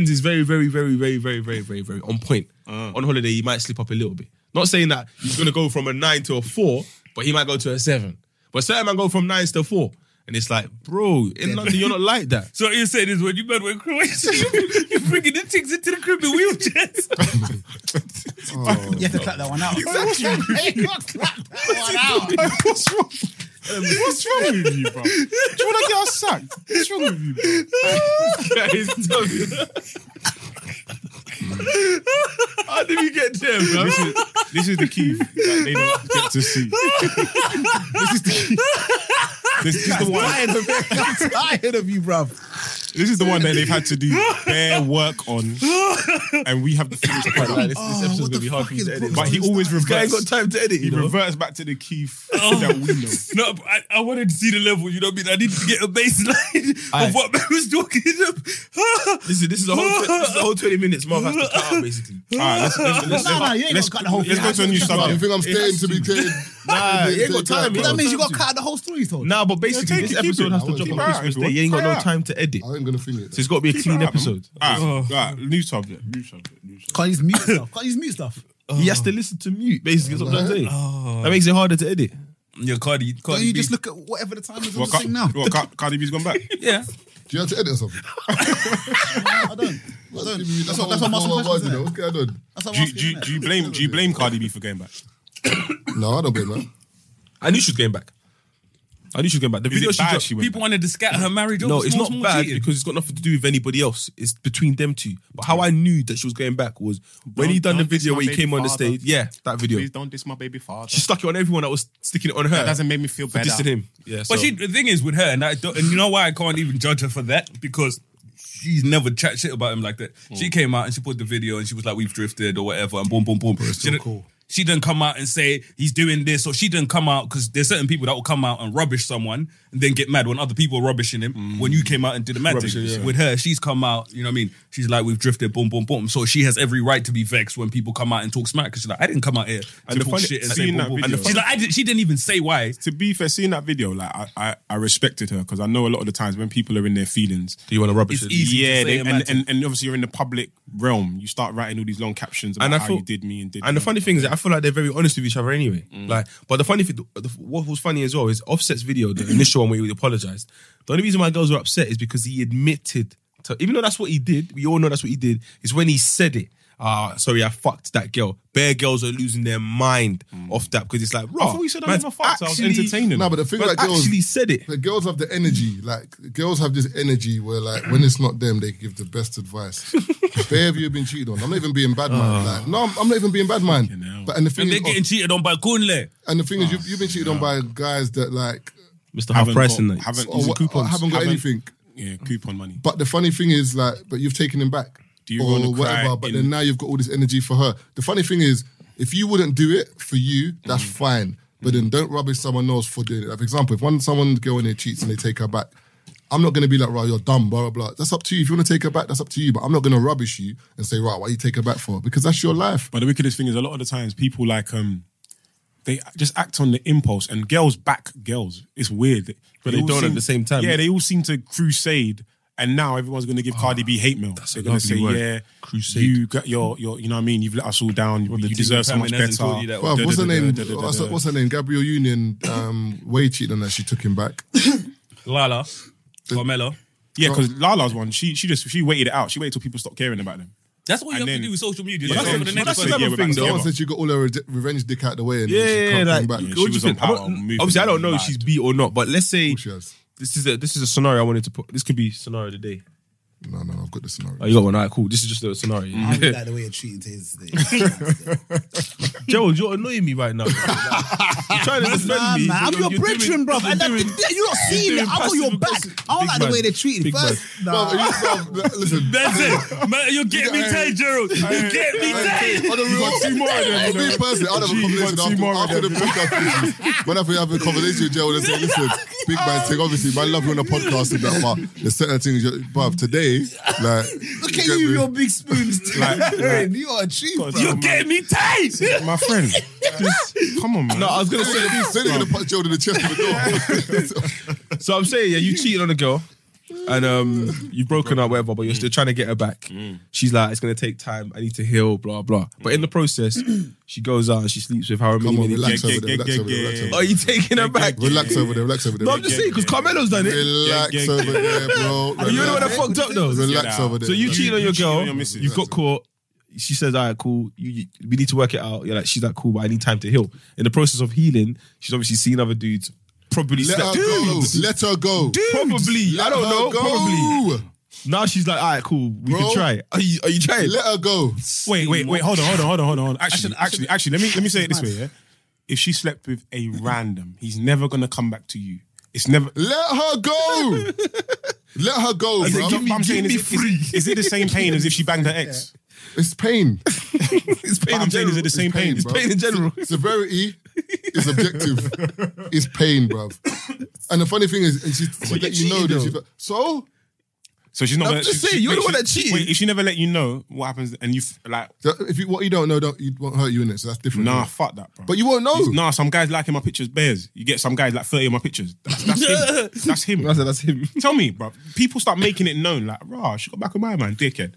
depends. Is very, very, very, very, very, very, very, very on point. Uh. On holiday, he might slip up a little bit. Not saying that he's gonna go from a nine to a four, but he might go to a seven. But certain man go from nines to four. And it's like, bro, in London, you're not like that. So what you're saying is when you man went Croatia, you- you're bringing the chicks into the crib in wheelchairs. You have to clap that one out. Exactly. You got to clap that one out. What's wrong? What's wrong with you, bro? Do you want to get us sacked? What's wrong with you, bro? That is tough. How did we get there, bro? This is, this is the key that they don't get to see. This is the key. This, this is the one. I'm tired of it. I'm tired of you, bruv. This is the one that they've had to do bare work on, and we have the finished product. Like, this, this episode's gonna be hard for you to edit. But he always This guy ain't reverts. got time to edit, He you know? reverts back to the key that we know. No, but I, I wanted to see the level, you know what I mean? I needed to get a baseline Aye. of what man was talking about. This is, this is a whole this is a whole twenty minutes Marv has to cut out, basically. All right, let's, let's, let's, No, no, you ain't let's, got to cut the whole let's thing. go to a new You subject. think I'm It staying has to be to. taken? Nah, you ain't got time. But that means you got to. to cut out the whole story you told. Nah, but basically, take this it, keep episode it. has I to will drop keep on it out, Christmas everyone. Day. You ain't got Try no it out. time to edit. I ain't gonna finish it. So it's got to be a clean episode. All right, all right, new subject, new subject, new subject. Can't use mute stuff. Can't use mute stuff. He has to listen to mute, basically. That's what I'm saying. That makes it harder to edit. Yeah, Cardi, Cardi Don't you B. just look at whatever the time is on What, the thing now? What, Car- Cardi B's gone back? Yeah. Do you have to edit or something? I don't. I don't. That's what, that's what I'm asking What- what- questions. what- innit? What's going on? That's what Do I'm you, do, you, asking. do you blame do you blame Cardi B for going back? No, I don't blame that. I knew she was going back. I knew she was going back. The Is video it she bad dropped, she went People wanted to scatter her marriage over no, it's small, not small bad cheating. because it's got nothing to do with anybody else. It's between them two. But how I knew that she was going back was when Don't- he done the don't diss video my where he baby came on the father. stage. Yeah, that video. Please don't diss my baby father. She stuck it on everyone that was sticking it on her. That doesn't make me feel for better. dissing him. Yeah, so. But she, the thing is with her, and I don't, and you know why I can't even judge her for that? Because she's never chat shit about him like that. She came out and she put the video and she was like, "We've drifted" or whatever, and boom, boom, boom. She didn't, cool. she didn't come out and say he's doing this, or she didn't come out because there's certain people that will come out and rubbish someone and then get mad when other people are rubbishing him. When you came out and did the mad Rubbish thing. it, yeah. With her, she's come out, you know what I mean? She's like, "We've drifted, boom, boom, boom." So she has every right to be vexed when people come out and talk smack because she's like, "I didn't come out here And to the talk funny- shit and seeing say boom, that boom." video- She's like, I did, she didn't even say why. To be fair, seeing that video, like I, I, I respected her because I know a lot of the times when people are in their feelings, Do you want to rubbish It's it? easy. to yeah, say they, a and, mad and and obviously you're in the public realm, you start writing all these long captions about And I how feel- you did me and did. And the me. funny thing is that I feel like they're very honest with each other anyway. Like, but the funny thing, the, what was funny as well is Offset's video, the initial one where he apologized. The only reason why girls were upset is because he admitted to, even though that's what he did, we all know that's what he did, is when he said it. Ah, sorry, I fucked that girl. Bare girls are losing their mind off that because it's like, I raw. thought you said I never fucked. I was entertaining. No, but the thing But like girls actually said it. The girls have the energy. Like girls have this energy where, like, when it's not them, they give the best advice. Bare of you have been cheated on. I'm not even being bad man. Like, no, I'm, I'm not even being bad man. hell. But and the thing And is, they're getting cheated on by Kunle. and the thing is, you, you've been cheated on by guys that like Mister Half Haven't Price got- and that. haven't- or, Using what- coupons. or haven't got Haven't- anything. yeah, coupon money. But the funny thing is, like, but you've taken him back. Do you or wanna cry whatever, but in- then now you've got all this energy for her. The funny thing is, if you wouldn't do it for you, that's fine. But then don't rubbish someone else for doing it. Like, for example, if one someone girl in there cheats and they take her back, I'm not going to be like, right, you're dumb, blah, blah, blah. That's up to you. If you want to take her back, that's up to you. But I'm not going to rubbish you and say, right, why you take her back for? Because that's your life. But the wickedest thing is, a lot of the times people like um, they just act on the impulse, and girls back girls. It's weird, But they all don't at the same time. Yeah, they all seem to crusade, and now everyone's going to give Cardi B hate mail. They're a going to say, lovely word. yeah, Crusade. you got your, your, you know what I mean. You've let us all down. the You deserve so team much famine hasn't better. told you that. Well, what's her name? Da, da, da, da, What's da. her- What's her name? Gabrielle Union, um, way cheated on her. She took him back. Lala, Carmelo. Yeah, because Lala's one, she she just she waited it out. She waited till people stopped caring about them. That's what you And have then- to do with social media. Yeah, That's then for the she next just person. said, yeah, we're back thing, though. Someone together. said she got all her re- revenge dick out the way and Yeah, she yeah, can't like, come back. Yeah, what she do you was on think? I'm power, not- moving obviously, I don't know if mad. she's beat or not, but let's say She has. this is a this is a scenario I wanted to put. This could be scenario of the day. No, no, I've got the scenario. Oh, you got one? All right, cool. This is just a scenario. I really like the way you're treating Taze today. Gerald, you're annoying me right now. Like, you're trying to defend Nah, me. man, I'm You're- your you're brethren, doing- bro. you're And that, doing- you're not seeing doing it. I got your passive back. aggressive. I don't Big like the man. way they treated Big first. Bro, Nah. you- bro, listen. That's it. Man, you're getting me tight, Gerald. You're getting me tight. On the real, two more of them, you Me know. personally, I'd have a Gee, you conversation got two more after, of after the them, podcast finishes. When I have a conversation with Joe and say, listen, big man thing, obviously, man, love you on the podcast and that, but the certain things, but today, like, Look at you, your big spoons. Like- like- You are a chief, bro. You're getting me tight. My friend, just come on, man. No, I was gonna say. say they're gonna punch Joe in the chest with the door. So I'm saying, yeah, you cheated on a girl, and um, you've broken up, whatever, but you're still trying to get her back. Mm. She's like, it's gonna take time. I need to heal, blah blah. But in the process, she goes out and she sleeps with however many. Come on, many relax get, over there, get, relax get, over there, relax over there. Are you taking her back? Relax over there, relax over there. No, I'm just saying because Carmelo's done it. Relax over there, bro. But you're the one that fucked up though. Relax over there. So you cheating on your girl. your missus. You've got caught. She says, all right, cool. You, you, we need to work it out. You're like, she's like, cool, but I need time to heal. In the process of healing, she's obviously seen other dudes. Probably Let slept. her go. Dude. Let her go. Dude. Probably. Let I don't her know. go. Probably. Now she's like, all right, cool. We Bro, can try. Are you? Are you trying? Let her go. Wait, wait, wait. Hold on, hold on, hold on, hold on. Hold on. Actually, actually, actually, let me let me say it this way. Yeah, if she slept with a random, he's never gonna come back to you. It's never. Let her go. Let her go, Is bro. it, give me, I'm saying, is, it, is, is it the same pain as if she banged her ex? It's pain. It's pain But I'm in saying, general. is it the same It's pain, pain? It's bro. pain in general. Severity is objective. It's pain, bruv. And the funny thing is, and she, she Well, let you you know cheated, that. She's though. like, so So she's not. I'm gonna, just she- saying, she- you're the wait, one she- that cheated. Wait, if she never let you know what happens, and you f- like, So if you what you don't know, don't you won't hurt you in it. So that's different. nah, innit? fuck that, bro. But you won't know. Nah, some guys liking my pictures bears. You get some guys like thirty of my pictures. That's, that's him. That's him. I said, that's him. Tell me, bro. People start making it known, like, rah, she got back with my man, dickhead.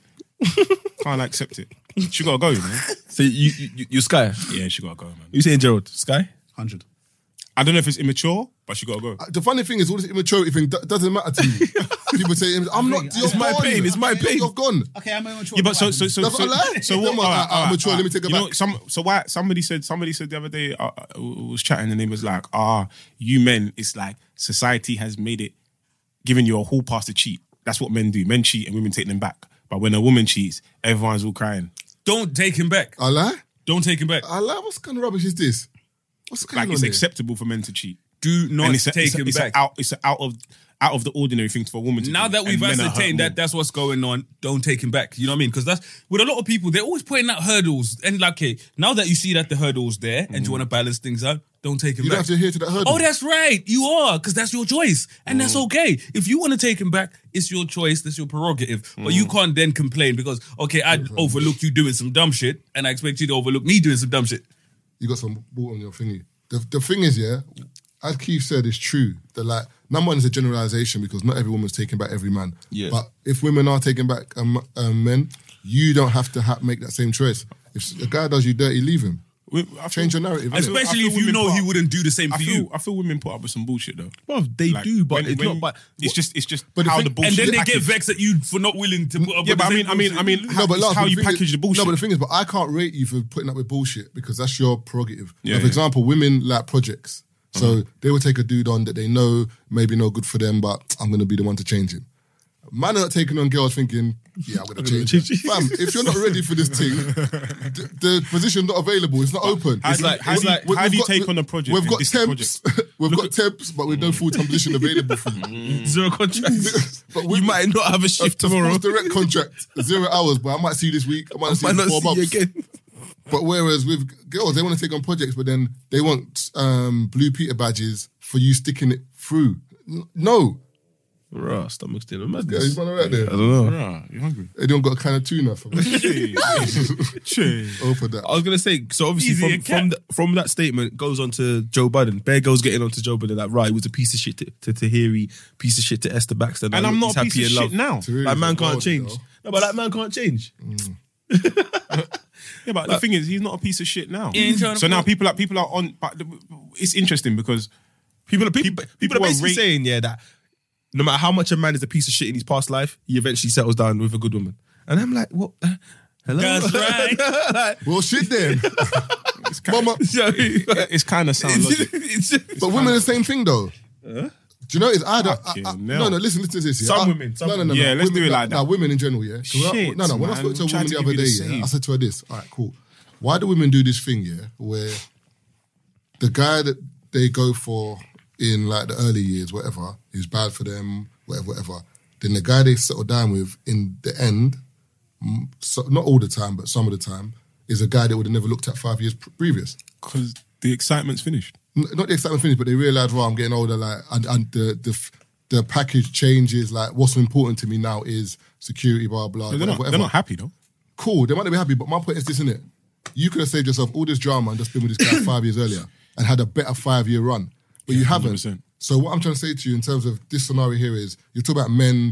Can't accept it. She gotta go, man. So you, you, you Sky? Yeah, she gotta go, man. You saying Gerald? Sky? Hundred. I don't know if it's immature, but she gotta go. Uh, The funny thing is, all this immaturity thing do- doesn't matter to me. People say, "I'm not." It's You're my gone. pain, it's my You're- pain. You're gone. Okay, I'm immature. Yeah, but so so so That's so, what I like. so Then what? I'm like, alright, I'm alright, mature, let me alright. take it You know, back. some so why somebody said somebody said the other day uh, uh, was chatting and they was like, ah, you men, it's like society has made it giving you a whole pass to cheat. That's what men do. Men cheat and women take them back. But when a woman cheats, everyone's all crying. Don't take him back. I lie. Don't take him back. I lie. What kind of rubbish is this? What's going Like on it's here? acceptable for men to cheat. Do not And it's a, take it's a, him it's back. A out, it's a out of out of the ordinary thing for a woman to Now do. that we've and men are hurt ascertained more. that that's what's going on, don't take him back. You know what I mean? Because that's with a lot of people, they're always pointing out hurdles. And like, okay, now that you see that the hurdle's there and you want to balance things out, don't take him You don't back. have to adhere to that hurdle. Oh, that's right. You are, because that's your choice. And that's okay. If you want to take him back, it's your choice. That's your prerogative. But you can't then complain because, okay, I overlooked you doing some dumb shit and I expect you to overlook me doing some dumb shit. You got some ball on your thingy. The, the thing is, yeah, as Keith said, it's true. That like, number one is a generalization because not every woman's taking back every man. Yeah. But if women are taking back um, um, men, you don't have to ha- make that same choice. If a guy does you dirty, leave him. We- I feel- Change your narrative. innit? Especially I feel if you women know put he up- wouldn't do the same I for feel, you. I feel women put up with some bullshit though. Well, they Like, do, but when- it's when- not. But it's just it's just But the how thing- the And bullshit. then is they get packaged. vexed at you for not willing to put up Yeah, with but I the mean, same I mean, I bullshit. mean, how, but it's last, how but you thing package is, the bullshit. No, but the thing is, but I can't rate you for putting up with bullshit because that's your prerogative. Yeah, Now, for yeah. example, women like projects. So Mm-hmm. they will take a dude on that they know maybe no good for them, but I'm going to be the one to change him. Man are not taking on girls thinking, yeah, I'm going to change him. Fam, if you're not ready for this thing, the, the position's not available. It's not open. How It's do you- like, how it's do you- like, we- how we've do you got- take on a project We've if got this is temps, we've got temps, but with no full-time position available for you. zero contract. But You might not have a shift a tomorrow. full direct contract, zero hours, but I might see you this week. I might, I see might you not in four see you months. again. But whereas with girls, they want to take on projects, but then they want um, Blue Peter badges for you sticking it through. N- No. Right, stomach's still a Yeah, madness. he's one right there. I don't know. Bruh, you hungry? They don't got a can of tuna for me. Oh, for that. I was gonna say, so obviously Easy, from a cat. from, the, from that statement goes on to Joe Biden. Bear girls getting on to Joe Biden like, right, he was a piece of shit to, to Tahiri, piece of shit to Esther Baxter. now And I'm he's not a happy piece of in love. shit now. Tahiri's Like man a can't gold, change. though. No, but that man can't change. Yeah, but the thing is, he's not a piece of shit now. He ain't trying to So now fuck. people are people are on. But the- it's interesting because People, people, people, people are are basically rate- saying, yeah, that no matter how much a man is a piece of shit in his past life, he eventually settles down with a good woman. And I'm like, what? Uh, hello? That's right. Like, Well, shit then. it's kind Mama. it's kind of sound logic. But women are the same thing, though. Do you know it's either... I, Fucking I, hell. no, no, listen, listen to this. Yeah. Some I- women, some no, no, no, women. Yeah, no. let's women, do it no, like that. No, women in general, yeah. 'Cause when I- Shit, no, no, when I man. spoke to a I'm trying woman to the give other you day, the yeah, same. I said to her this. All right, cool. Why do women do this thing, yeah, where the guy that they go for in like the early years, whatever, who's bad for them, whatever, whatever, then the guy they settle down with in the end, mm, so, not all the time, but some of the time, is a guy that would have never looked at five years pr- previous. Because the excitement's finished. N- Not the excitement finished, but they realise, well, I'm getting older, like, and, and the, the f- the package changes. Like, what's important to me now is security, blah blah. They're whatever, not. whatever. They're not happy though. Cool, they might not be happy, but my point is this, innit? You could have saved yourself all this drama and just been with this guy five years earlier and had a better five year run, but you haven't. one hundred percent. So what I'm trying to say to you in terms of this scenario here is, you're talking about men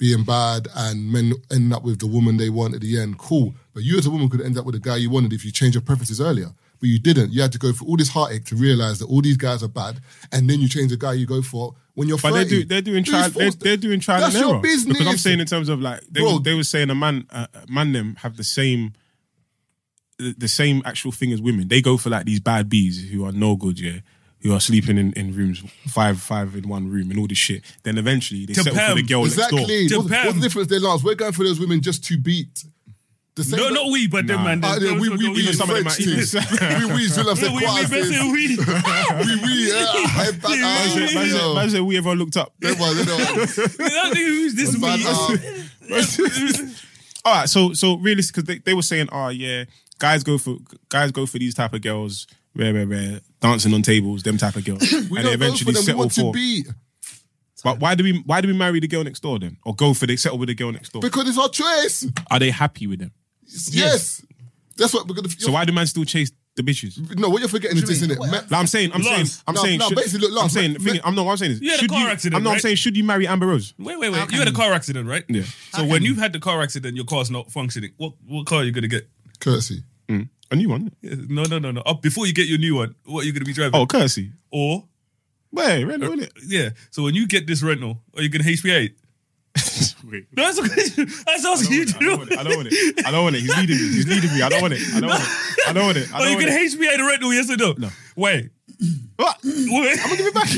being bad and men ending up with the woman they want at the end, cool. But you as a woman could end up with the guy you wanted if you changed your preferences earlier. But you didn't. You had to go through all this heartache to realise that all these guys are bad, and then you change the guy you go for when you're But thirty. they're, do, they're doing trial. They're, they're doing trial That's and your error. business. Because I'm saying in terms of like they, Bro. were, they were saying a man, uh, man them have the same, the, the same actual thing as women. They go for like these bad bees who are no good, yeah, who are sleeping in, in rooms five five in one room and all this shit. Then eventually they To settle for Pam. the girl Exactly. next door. What's, what's the difference there, Lance? We're going for those women just to beat. The same No, that- not we, but them, Nah. man. Ah, yeah, we, we, we, Even some of them French are- even- things. we, we, still have We, said we, we, quarters better things. say we. we, we, yeah, I had that. Man ah, said- man said- yo. man said we ever looked up. That was, you know, I don't think who's this man, we. ah, All right, so so realistic because they, they were saying, oh yeah, guys go for guys go for these type of girls, rare, rare, rare, dancing on tables, them type of girls, we and they don't go for eventually them. We settle want to for. beat. But why do we why do we marry the girl next door then, or go for they settle with the girl next door? Because it's our choice. Are they happy with them? Yes. That's what. Because So why do man still chase the bitches? No, what you're forgetting is this, isn't it? Like I'm saying, I'm saying, Lance. I'm No, saying, no, should, basically, look, I'm Lance, saying, me- the thing- I'm not. I'm saying is, You had a should car you? accident, I'm not right? saying should you marry Amber Rose? Wait, wait, wait. You had a car accident, right? Yeah. So when you've had the car accident, your car's not functioning. What what car are you gonna get? Courtesy. Mm. A new one. Yeah, No, no, no, no. Up before you get your new one, what are you gonna be driving? Oh, courtesy. Or Wait, rental, innit? yeah. So when you get this rental, are you gonna H P eight? Wait. No, that's okay. That's asking you to I don't want it. I don't want it. I don't want it. He's leading me. He's leading me. I don't want it. I don't want it. I don't want it. I Are don't you want gonna it. H P eight the rental? Yes or no? No. Wait. What? Wait. I'm gonna give it back.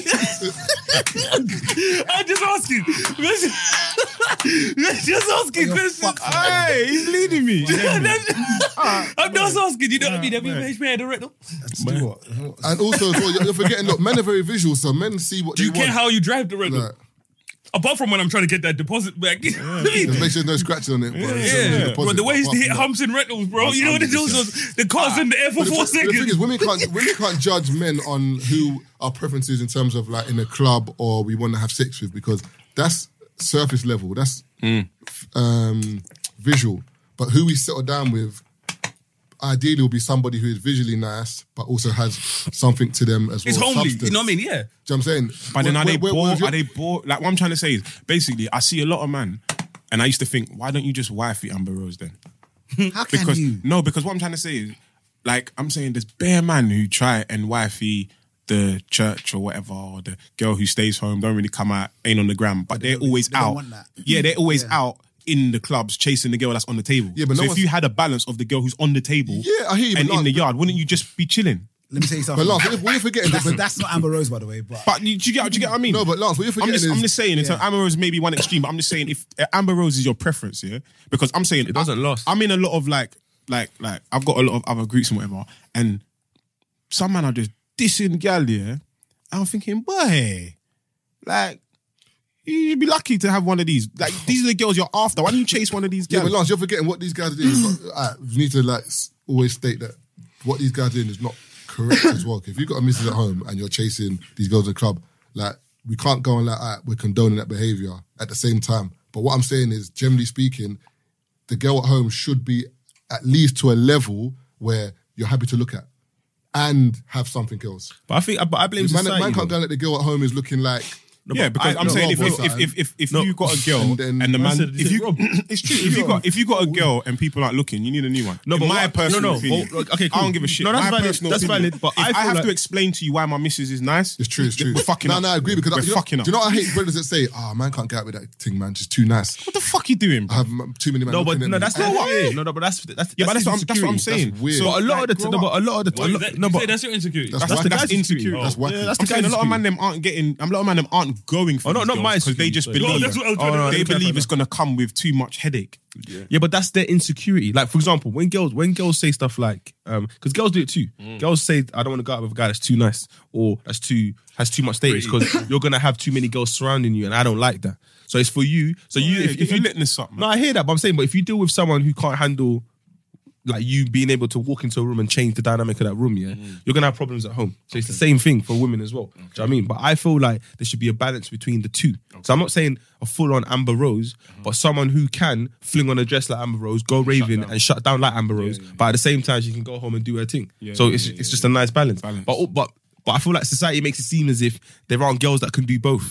I'm just asking. Just asking questions. Hey, he's leading me. I'm just asking. You know what I mean? Have you man. H P eight the rental? And also, as well, you're, you're forgetting. Look, men are very visual, so men see what Do they you care want. how you drive the rental? Like, Apart from when I'm trying to get that deposit back. just make sure there's no scratching on it. Bro. It's a Yeah, deposit, bro, the way he's apart hit from that. humps and rentals, bro. You know what it does? is The car's in the air for But the, four but the thing seconds. is, women can't women can't judge men on who our preferences in terms of like in a club or we want to have sex with, because that's surface level. That's um, visual. But who we settle down with, ideally, will be somebody who is visually nice, but also has something to them as well. It's homely. substance. You know what I mean? Yeah. Do you know what I'm saying? But then Where- are they where- where was bored? your- Are they bored? Like what I'm trying to say is basically I see a lot of man, and I used to think, why don't you just wifey Amber Rose then? How can Because you? no, because what I'm trying to say is, like I'm saying, there's bare man who try and wifey the church or whatever, or the girl who stays home, don't really come out, ain't on the gram, but they're don't- always they don't out. want that. Yeah, they're always Yeah. out in the clubs chasing the girl that's on the table. Yeah, but so no if one's- you had a balance of the girl who's on the table, Yeah, I hear you, but and in Lance, the but- yard, wouldn't you just be chilling? Let me tell you something. But Lance, what you're- what you're forgetting, that's, but- that's not Amber Rose, by the way. But But you, do you get, do you get what I mean? No, but Lance, what you're I'm forgetting just, is I'm just saying, it's Yeah. Amber Rose may be one extreme, but I'm just saying if uh, Amber Rose is your preference, yeah, because I'm saying It doesn't I, last. I'm in a lot of like, like, like I've got a lot of other groups and whatever, and some man are just dissing gal, yeah. I'm thinking, boy, like you'd be lucky to have one of these. Like these are the girls you're after. Why don't you chase one of these Yeah, girls? but Lance, you're forgetting what these guys are doing. It's not- alright, we need to like s- always state that what these guys are doing is not correct as well. If you've got a missus at home and you're chasing these girls at the club, like we can't go on like alright, we're condoning that behaviour at the same time. But what I'm saying is, generally speaking, the girl at home should be at least to a level where you're happy to look at and have something else. But I think, but I blame Man, society. man can't though. go like the girl at home is looking like. Yeah, because I- I'm no, saying if Rob if, or if if if if No. you got a girl And and, then- the I man, said- if you Rob. it's true. If you got if you got a girl and people aren't looking, you need a new one. No, but In my what- personal no, no, opinion, well, okay, I cool. don't give a shit. No, that's my valid, personal that's opinion. valid, but if I I, feel have like- to explain to you why my missus is nice, It's true, it's true. We're fucking no, up. no, I agree because we're you know, fucking do up. you know what I hate brothers that say, "Ah, man can't get out with that thing, man. She's too nice." What the fuck you doing, I bro? have m- too many men. No, but looking at no, me. that's And- not what. No, no, but that's that's Yeah, but that's what I'm, that's what I'm insecurity. saying. That's weird. So But a lot like, of the grow no, up. but a lot of the What a is lot- that? no, You but say that's your insecurity. That's That's, wacky. that's That's insecurity. insecurity. That's wacky. Yeah, that's I'm the saying a guy's lot of man insecurity. them aren't getting. A lot of man them aren't going for Oh, no, these not girls my because they just insecurity. believe. No, that's what I was trying Oh, to- no, they that's believe fair, it's gonna come with too much headache. Yeah, but that's their insecurity. Like, for example, when girls when girls say stuff like, um, because girls do it too. Girls say, "I don't want to go out with a guy that's too nice or that's too has too much status because you're gonna have too many girls surrounding you, and I don't like that." So it's for you. So you, yeah, if, get if your you litness up, man. no, I hear that, but I'm saying, but if you deal with someone who can't handle, like you being able to walk into a room and change the dynamic of that room, yeah, you're gonna have problems at home. So it's the same thing for women as well. Do you know what I mean? But I feel like there should be a balance between the two. So I'm not saying a full-on Amber Rose, but someone who can fling on a dress like Amber Rose, go raving and shut down like Amber Rose, but at the same time she can go home and do her thing. so yeah, it's yeah, it's yeah, just a nice balance. Balance. But but but I feel like society makes it seem as if there aren't girls that can do both.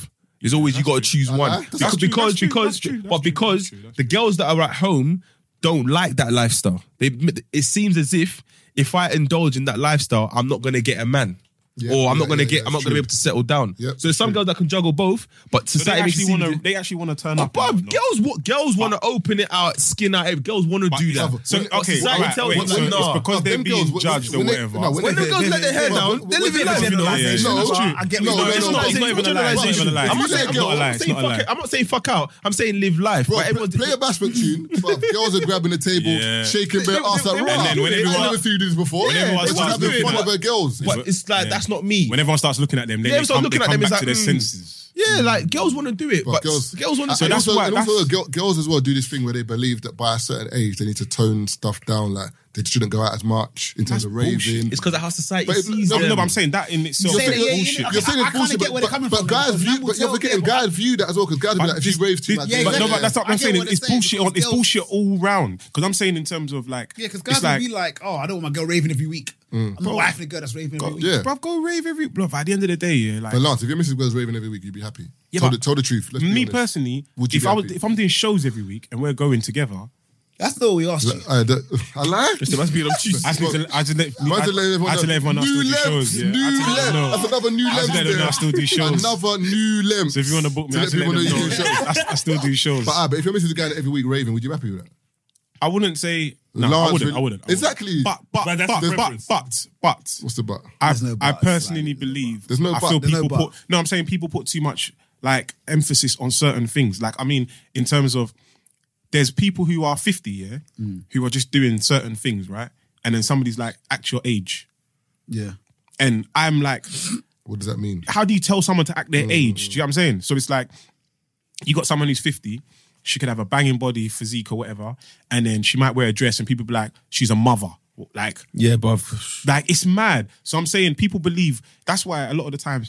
It's always you got to choose I one. like- Because that's true, because that's true, because that's true, that's but true, because that's true, that's the girls that are at home don't like that lifestyle. They it seems as if if I indulge in that lifestyle, I'm not gonna get a man. Yeah, or I'm yeah, not gonna yeah, get. yeah, I'm not it's gonna be true. able to settle down. Yep, so there's some true. girls that can juggle both, but So they society makes it actually seem want as to. They actually want to turn Oh, up. bruv, no? girls, what girls want to open it out, skin out. Girls want to But- do that. but- So When- okay, society right, tells wait, them, so nah. it's because But they're them being girls, when- judged or when they- whatever. no, When the girls let their hair down, they're living It's life. a generalization. No, That's true. I get no, what no, you're no, saying. no, It's not even a lie. It's not even a lie. I'm not It's saying not a girls. lie. I'm It's saying not a fuck lie. it. I'm not saying fuck out. I'm saying live life. Bro, But everyone- play a Bashment tune, but girls are grabbing the table, Yeah. shaking their They- ass they- like they- raw. And then when everyone- I've never seen you do this before. when everyone They're just starts having doing fun that- of their girls. But it's like that's not me. When everyone starts looking at them, then Yeah, they start come, looking they at come them, back it's to like, their mm. senses. Yeah, like girls want to do it, But but girls, girls want to. So and that's also, why- and also that's- girl, girls as well do this thing where they believe that by a certain age they need to tone stuff down, like they shouldn't go out as much in terms That's of raving. bullshit. It's because of how society But it- sees no, No, them. no, but I'm saying that in itself You're is saying, yeah, yeah, bullshit. yeah, you're okay, saying I- it's I kinda bullshit, get but, where they're but, coming but from, guys because view, man will but you're tell forgetting girl- guys view that as well because guys will be But like, if she this- raves too this- much. yeah, then- But no, exactly. but that's what I I'm get saying. what It's they're saying, bullshit. On, because it's girls- bullshit all round. Because I'm saying in terms of like, Yeah, because guys it's will like, be like, oh, I don't want my girl raving every week. I'm not wifing a girl that's raving every week. Yeah. bruv, go rave every. Bro, at the end of the day, yeah, like But Lance, if your missus goes raving every week, you'd be happy. Yeah, tell, but the, tell the truth. Let's be me honest. personally, Would you if be I was, happy? if I'm doing shows every week and we're going together, That's not what we asked you. I, the, I lie. There must be an obtuse. I just need to, I just let, Might I, as well let everyone I had to know. let everyone know I still New do lengths, shows. Yeah, new I had to let them lengths. know. That's another new I had to length let them know there. I still do shows. Another new length. So if you want to book me, To I let have to let people them know know. you do shows. I, I still do shows. But, ah, but if your missus is going every week raving, would you be happy with that? I wouldn't say no. Lance I wouldn't. will- I wouldn't. I wouldn't. Exactly. But but But but that's but, but preference. but but What's the but? I There's no I but, personally like, there's no believe. There's no I but. feel There's no people but. put no. I'm saying people put too much like emphasis on certain things. Like I mean, in terms of there's people who are fifty, yeah, Mm. who are just doing certain things, right? And then somebody's like act your age, Yeah. and I'm like, What does that mean? how do you tell someone to act their Mm. age? Do you know what I'm saying? So it's like you got someone who's fifty. She could have a banging body, physique, or whatever, and then she might wear a dress, and people be like, she's a mother. Like, Yeah, but like it's mad. So I'm saying people believe. That's why a lot of the times,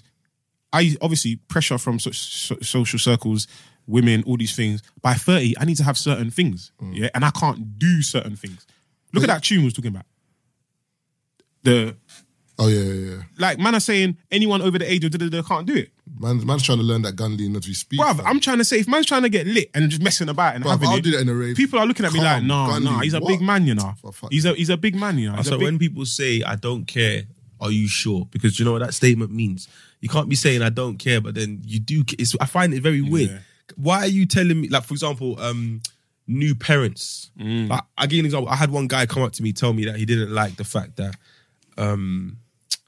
I obviously pressure from so, so, social circles, women, all these things. By thirty, I need to have certain things, yeah, and I can't do certain things. Look at that tune we was talking about. The Oh yeah, yeah, yeah. like man are saying anyone over the age of da, da, da, can't do it. Man's, man's trying to learn that gun lean as we speak. Bruv, fam. I'm trying to say if man's trying to get lit and just messing about and Bruv, having I'll it, do that in a rave. people are looking at me like, Calm, nah, gun nah, lean. he's a What? big man, you know. For fuck's He's a he's a big man, you know. He's so a big, when people say I don't care, are you sure? Because you know what that statement means. You can't be saying I don't care, but then you do. ca- It's, I find it very weird. Yeah. Why are you telling me? Like for example, um, new parents. Mm. Like, I give you an example. I had one guy come up to me tell me that he didn't like the fact that um,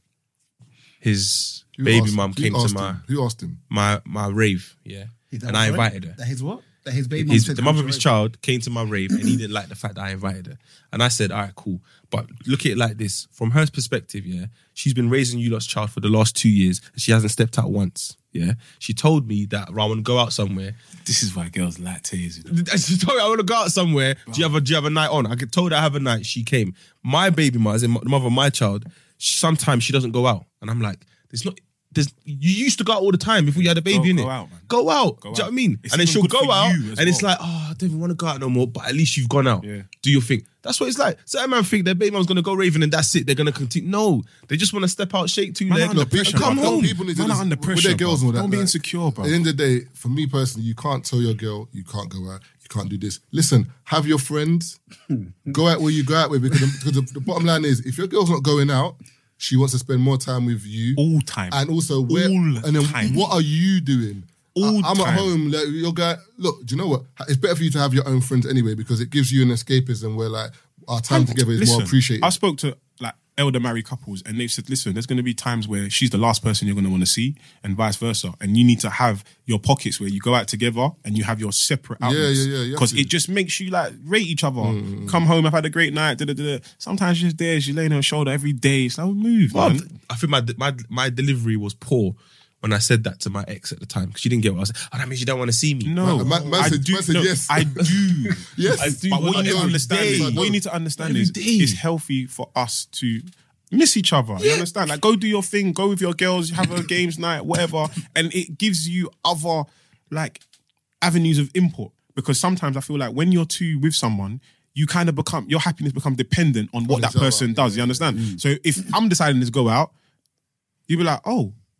his Who baby asked- mum who came to asked my him? Who asked him? my my rave. Yeah, He done and I what, sorry? invited her. That his what? That his baby His, mum said the to mother come of his to child came to my rave and he didn't like the fact that I invited her. And I said, all right, cool. But look at it like this. From her perspective, yeah, she's been raising you lot's child for the last two years and she hasn't stepped out once. Yeah. She told me that I want to go out somewhere. this is why girls like tears. You know? She told me I want to go out somewhere. Do you have a do you have a night on? I told her I have a night. She came. My baby mother, as in the mother of my child, sometimes she doesn't go out. And I'm like, there's not There's, you used to go out all the time before you had a baby, Go- innit? go out, man. Go out. Go Do you know out. what I mean? It's and then even she'll good go for out, you as and it's well. like, oh, I don't even want to go out no more. But at least you've gone out. Yeah. Do your thing. That's what it's like. Certain man think their baby mom's gonna go raving and that's it. They're gonna continue. No, they just want to step out, shake two Man, legs, under and pressure, come bro. home. People need to Man are just- under with pressure, their girls bro. and all that. Don't be like, insecure, bro. At the end of the day, for me personally, you can't tell your girl you can't go out, you can't do this. Listen, have your friends, go out where you go out with because, the, because the, the bottom line is if your girl's not going out, she wants to spend more time with you. All time. And also, where, All and then time. what are you doing? All I, I'm time. at home. Like, your guy, look, do you know what? It's better for you to have your own friends anyway because it gives you an escapism where like our time together is Listen, more appreciated. I spoke to like elder married couples and they've said, listen, there's going to be times where she's the last person you're going to want to see and vice versa. And you need to have your pockets where you go out together and you have your separate Yeah, outlets. yeah, yeah, you have Because to. it just makes you like rate each other. Mm. Come home, I've had a great night. Da, da, da, da. Sometimes you're just there, she's laying on her shoulder every day. It's like, move, man. But I think my my my delivery was poor when I said that to my ex at the time because she didn't get what I was saying. Oh, that means you don't want to see me. No, Man- man I said- do. man said no, yes. I do. Yes. I do. But what you need to every understand day. is, what you need to understand Every is, day. it's healthy for us to miss each other. You understand? Like, go do your thing, go with your girls, have a games night, whatever, and it gives you other like avenues of input. Because sometimes I feel like when you're two with someone, you kind of become your happiness become dependent on what On that each other, person does. You understand? Mm. So if I'm deciding to go out, you'll be like, oh.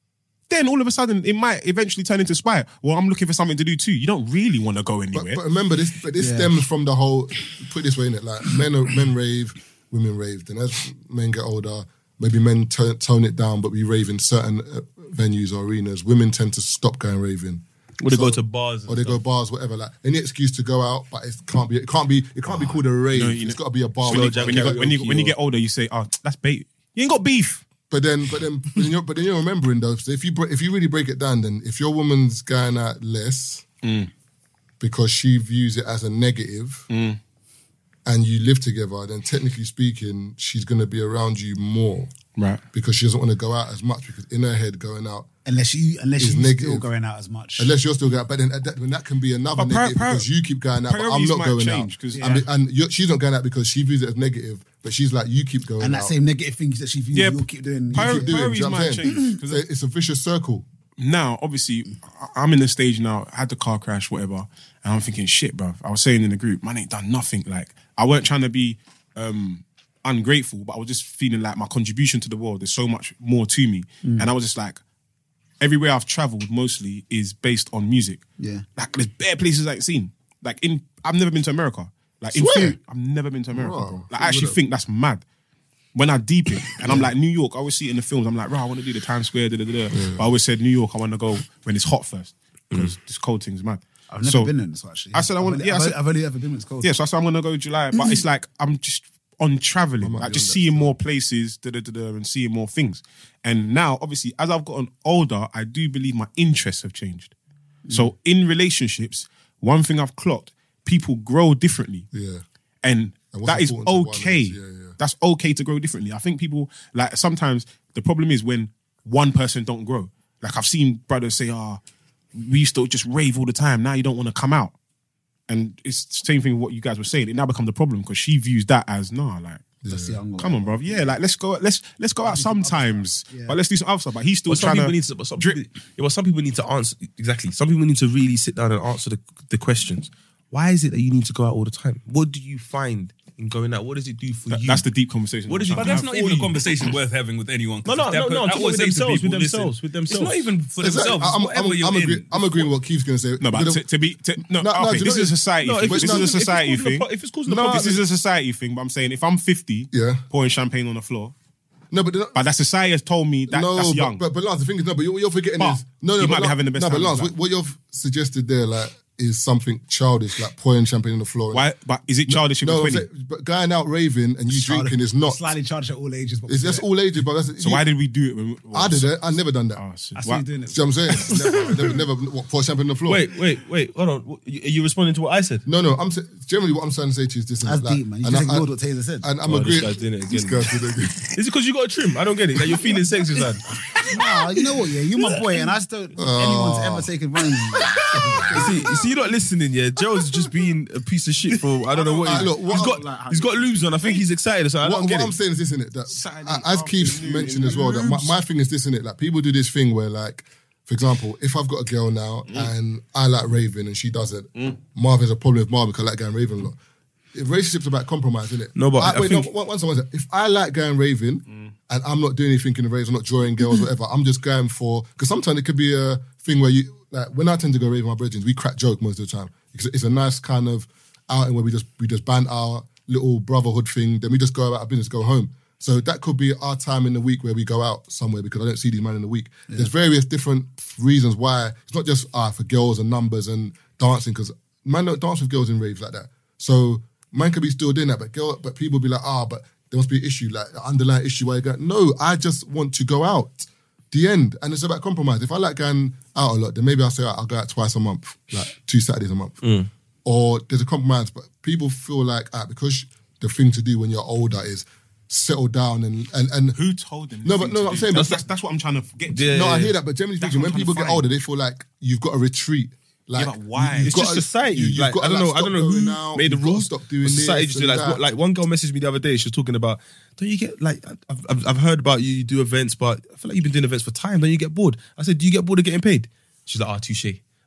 then all of a sudden it might eventually turn into spite. Well, I'm looking for something to do too. You don't really want to go anywhere. But, but remember, this but this Yeah. stems from the whole, put it this way, innit? Like, men are, men rave, women rave. Then as men get older, maybe men turn, tone it down, but we rave in certain uh, venues or arenas. Women tend to stop going raving. Or they So- go to bars. and Or they go stuff. bars, whatever. Like any excuse to go out, but it can't be. It can't be. It can't be called a rave. No, you It's know- got to be a bar. when, you, where- when, you, got- when, you, when you get older, you say, oh, that's bait. You ain't got beef. But then, but then, but then, you're, but then you're remembering though. So if you bre- if you really break it down, then if your woman's going out less Mm. because she views it as a negative, Mm. and you live together, then technically speaking, she's going to be around you more, Right. because she doesn't want to go out as much, because in her head going out, Unless you, unless Is you're negative. still going out as much. unless you're still going out, but then that, when that can be another But pri- negative pri- because you keep going out, but I'm priorities not might going change, out. 'cause- I mean, and you're, she's not going out because she views it as negative, but she's like, you keep going and out. that same negative things that she views, Yeah, you'll keep doing. prior- keep doing, do you priorities know what I'm might saying? change, 'cause So it's a vicious circle. Now, obviously, I- I'm in the stage now, I had the car crash, whatever, and I'm thinking, shit, bruv. I was saying in the group, man ain't done nothing. Like, I weren't trying to be um, ungrateful, but I was just feeling like my contribution to the world, there's so much more to me. Mm. And I was just like, everywhere I've traveled mostly is based on music. Yeah. Like, there's bare places I ain't seen. Like, in, I've never been to America. Like, in Swear? food, I've never been to America, Wow. bro. Like, I actually think that's mad. When I deep it, and I'm like, New York, I always see it in the films, I'm like, bro, I want to do the Times Square, da da da. But I always said, New York, I want to go when it's hot first, because this cold thing's mad. I've never So, been in this actually. I said I I've want- only- yeah, I I've, said- I've only ever been when it's cold. Yeah, so I said I'm gonna go July, but it's like I'm just on traveling, might like be just on that seeing more places, da, da, da, da, and seeing more things. And now, obviously, as I've gotten older, I do believe my interests have changed. So in relationships, one thing I've clocked: people grow differently, Yeah. And and what's that is important to one okay. is- yeah, yeah. That's okay to grow differently. I think people like sometimes the problem is when one person don't grow. Like I've seen brothers say, "Ah, we used to just rave all the time. Now you don't want to come out." And it's the same thing with what you guys were saying. It now becomes a problem because she views that as nah, like, That's young. come on, bro. Yeah, like let's go, let's let's go out sometimes, Yeah. but let's do some other stuff. But he's still But some trying people to need to. But some, drip. people, yeah, well, some people need to answer exactly. Some people need to really sit down and answer the, the questions. Why is it that you need to go out all the time? What do you find in going out? What does it do for That- you? that's the deep conversation. What does it But do that's for not even a you? conversation worth having with anyone. No, no, That no, per- no. I I'm always talking with say to themselves, people, with listen, themselves, with It's themselves. not even for It's like- themselves. I'm, It's I'm, whatever I'm, you're I'm, in. agree, I'm agreeing with what Keith's going to say. No, but But to, to be to, no, No, no, okay, do you this know- is a society. No, thing. if it's This not- is a if it's society causing a thing. pro- if it's causing a no, problem- this is a society thing. But I'm saying if I'm fifty, Yeah. pouring champagne on the floor, no, but, but that society has told me that no, that's but, young. But, but Lance, the thing is, no, but you're, you're forgetting But is no, no, you but might be Lance- having the best No, but time of Lance, his what, what you've suggested there, like, is something childish, like pouring champagne on the floor. Why? But is it childish if No, you're I'm twenty? saying, but going out raving and you drinking is not. slightly charged at all ages. But It's just all ages, but that's. So you- why did we do it? When we, I did it. I never done that. Oh, shit. I see Why- you doing it. See what I'm saying? never, never, never what, pour champagne on the floor. Wait, wait, wait. Hold on. What- you- Are you responding to what I said? No, no. I'm sa- generally what I'm trying to say to you is this. That's is like, deep, man. You and just I- ignored I- what Taylor said. And I'm Oh, this agreeing. guy's doing it This again. guy's doing it again. Is it because you got a trim? I don't get it. That you're feeling sexy, lad. Nah, you know what? Yeah, you're my boy, and I still Oh. anyone's ever taken advantage of me. You see, you see, you're not listening. Yeah, Joe's just being a piece of shit for I don't know what. Alright, He, look, what he's I'm- got. He's got lubes on. I think he's excited. So I What, don't what get I'm it. saying is this, innit? That Saturday uh, as Keith afternoon mentioned in as well, that my, lubes. my thing is this, innit? Like people do this thing where, like, for example, if I've got a girl now and I like raving and she doesn't, Marvin's a problem with Marvin because I like going raving a lot. If relationships are about compromise, isn't it? No, but I wait, think- no, one, one second, one second. If I like going raving and I'm not doing anything in the raves, I'm not drawing girls, whatever. I'm just going for because sometimes it could be a thing where you like when I tend to go raving with my brethren, we crack joke most of the time. It's, it's a nice kind of outing where we just we just band our little brotherhood thing. Then we just go about our business, go home. So that could be our time in the week where we go out somewhere because I don't see these men in the week. There's various different reasons why it's not just ah for girls and numbers and dancing because man don't dance with girls in raves like that. So man could be still doing that, but girl, but people be like ah, but there must be an issue like an underlying issue where you go no, I just want to go out. The end, and it's about compromise. If I like going out a lot, then maybe I'll say I'll go out twice a month, like two Saturdays a month, or there's a compromise. But people feel like ah, because the thing to do when you're older is settle down and and and Who told them? No, this but thing no, to I'm do? saying, that's, but- that's that's what I'm trying to get. To. Yeah. no, I hear that, but generally That's speaking, what when I'm people trying get to older, find. they feel like you've got to retreat. Like, Yeah, but why? you've It's got just to- society. you- you've like got I to, don't know. like, I don't know stop who going out, made the you've got to rules. Stop doing But this. society just and like that. what, like one girl messaged me the other day. She was talking about. Don't you get like I've, I've I've heard about you. You do events, but I feel like you've been doing events for time. Don't you get bored? I said, do you get bored of getting paid? She's like, ah, touche.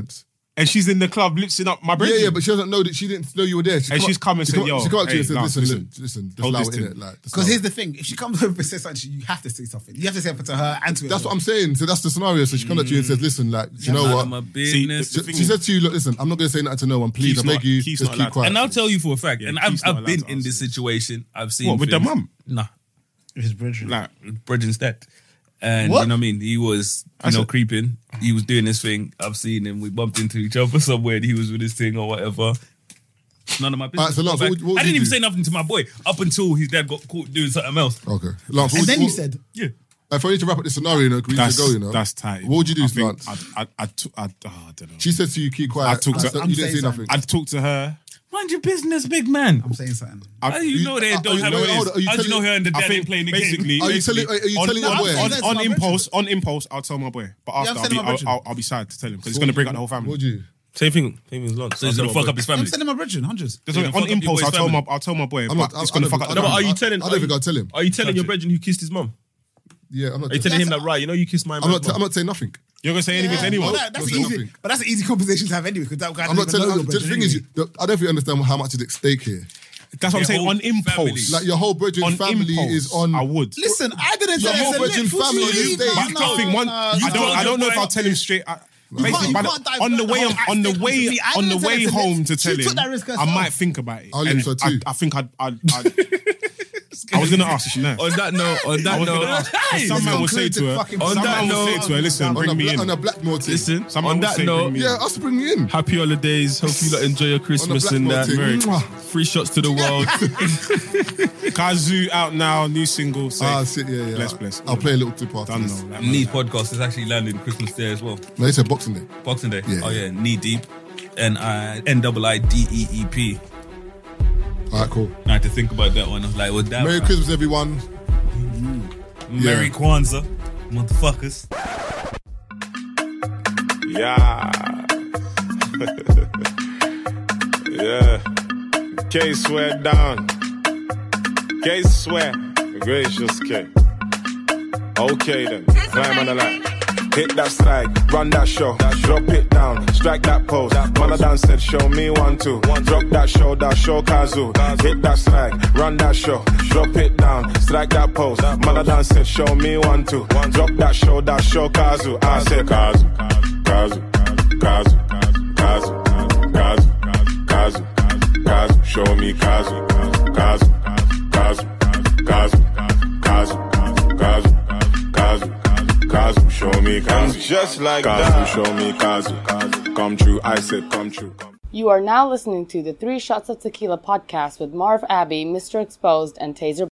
parents. and she's in the club lipsing up my brother. Yeah, yeah, but she doesn't know that she didn't know you were there. She And she's come and she said, yo, she come up to you hey, and said, Lance, listen, listen, listen, listen, just hold allow this it in thing. it. Like, just Because allow here's it. the thing: if she comes over and says something, you have to say something. You have to say something to her and to That's her. what I'm saying. So that's the scenario. So she comes up to you and says, listen, like, you know None what? of my See, business. the She, thing she is- said to you, look, listen, I'm not going to say nothing to no one. Please, Keith's I beg not- you, Keith's just not keep allowed to- quiet. And I'll tell you for a fact, Yeah, and Keith's I've, not I've been allowed to in this answer. situation. I've seen What, with the things- mum? Nah, His brethren. Like, Bridget's dead. And What? you know what I mean? He was, you I know, said- creeping. He was doing his thing. I've seen him. We bumped into each other somewhere and he was with his thing or whatever. None of my business. Alright, so Lance, Go what back. would- what would I didn't you even do? say nothing to my boy up until his dad got caught doing something else. Okay. Lance, And what- then what- you said, Yeah. if I need to wrap up this scenario, you know, 'cause we need that's, to go, you know. that's tight. What would you do, I think Lance? I'd, I'd, I'd, t- I'd, oh, I don't know. She said to you, keep quiet. I talked to- So I'm you didn't saying say nothing. I'd talk to her. Mind your business, big man. I'm saying something. How do you you- know they are don't you- have wait, a hold on, are you How do you know telling- her and the I dad think ain't playing the basically, game? Are you basically, telling- are you on, telling your on, boy? on, That's on my impulse, on impulse, I'll tell my boy. But after, I'm I'll, telling be, my I'll, brethren. I'll, I'll be sad to tell him because it's going to break up the whole What family. would you? Same thing. Same thing as Lance. So he's gonna fuck up his I'm family. sending my brethren, hundreds. That's You're what- gonna on fuck up your impulse, boy's I'll tell, family. my, I'll tell my boy, I'm but not, it's I- going I to fuck don't up think- the No, but are family. you telling? I are don't you- think I'll tell him. Are you telling your Touch it. brethren who kissed his mum? Yeah, I'm not. Are you telling him that right? You know you kissed my I'm man's not. mum. I'm not saying nothing. You're going to say anything to anyone? Well, that, that's Don't say easy, nothing. but that's an easy conversation to have anyway. Because that guy I'm not doesn't even telling. know your The thing is, brethren you- the- I don't think you understand how much is at stake here. That's what I'm Their saying. whole On impulse. family. Like your whole brethren's on family impulse, is on. I would. Listen, I didn't Your say whole it's a virgin lip. family What is you there. mean? I No, think one. no, I you don't. can't I don't know if divert I'll tell him straight. I, basically, can't- you but can't divert on the the way, whole I'm, on the aspect way, onto me. I on the didn't tell way her to home lips. to She tell took him, that risk I herself. might think about it. I'll And lips her I, too. I think I'd. I'd, I'd I was gonna ask you now. On that note, on I that was gonna note, ask. Some man will say to her. fucking- On Some that man will say note- to her, "Listen, on bring a me black, in." on a blackmore thing. listen. Some man On will that say, note, bring me in. Yeah, us bring you in. happy holidays. Hope you lot enjoy your Christmas black and that. martin. Merry- Mwah. Free shots to the world. Kazu out now, new single. Safe. Ah, shit, yeah, yeah. Bless, bless. I'll play a little clip after Done this. though. That Need man. podcast is actually landing Christmas Day as well. No, they said Boxing Day. Boxing Day. Yeah. Oh yeah, knee deep. And I N I I D E E P. All right, cool. I had to think about that one. I was like, well, damn. Merry Christmas, everyone. Merry Yeah. Kwanzaa, motherfuckers. Yeah. Yeah. K swear down. K swear. Gracious K. Okay then. Climb on the line. Hit that strike, run that show, drop it down, strike that pose. Maladan said, show me one, two. Drop that show, that show Kazu. Hit that strike, run that show, drop it down, strike that pose. Maladan said, show me one, two. Drop that show, that show Kazu. I say Kazu, Kazu, Kazu, Kazu, Kazu, Kazu, Kazu. Show me Kazu, Kazu, Kazu, Kazu, Kazu, Kazu, Kazu. Kazu, show me Kazu. Just like Kazu, that. Show me Kazu. Kazu, come true. I said come true. You are now listening to the Three Shots of Tequila podcast with Marv Abbey, Mister Exposed, and Taser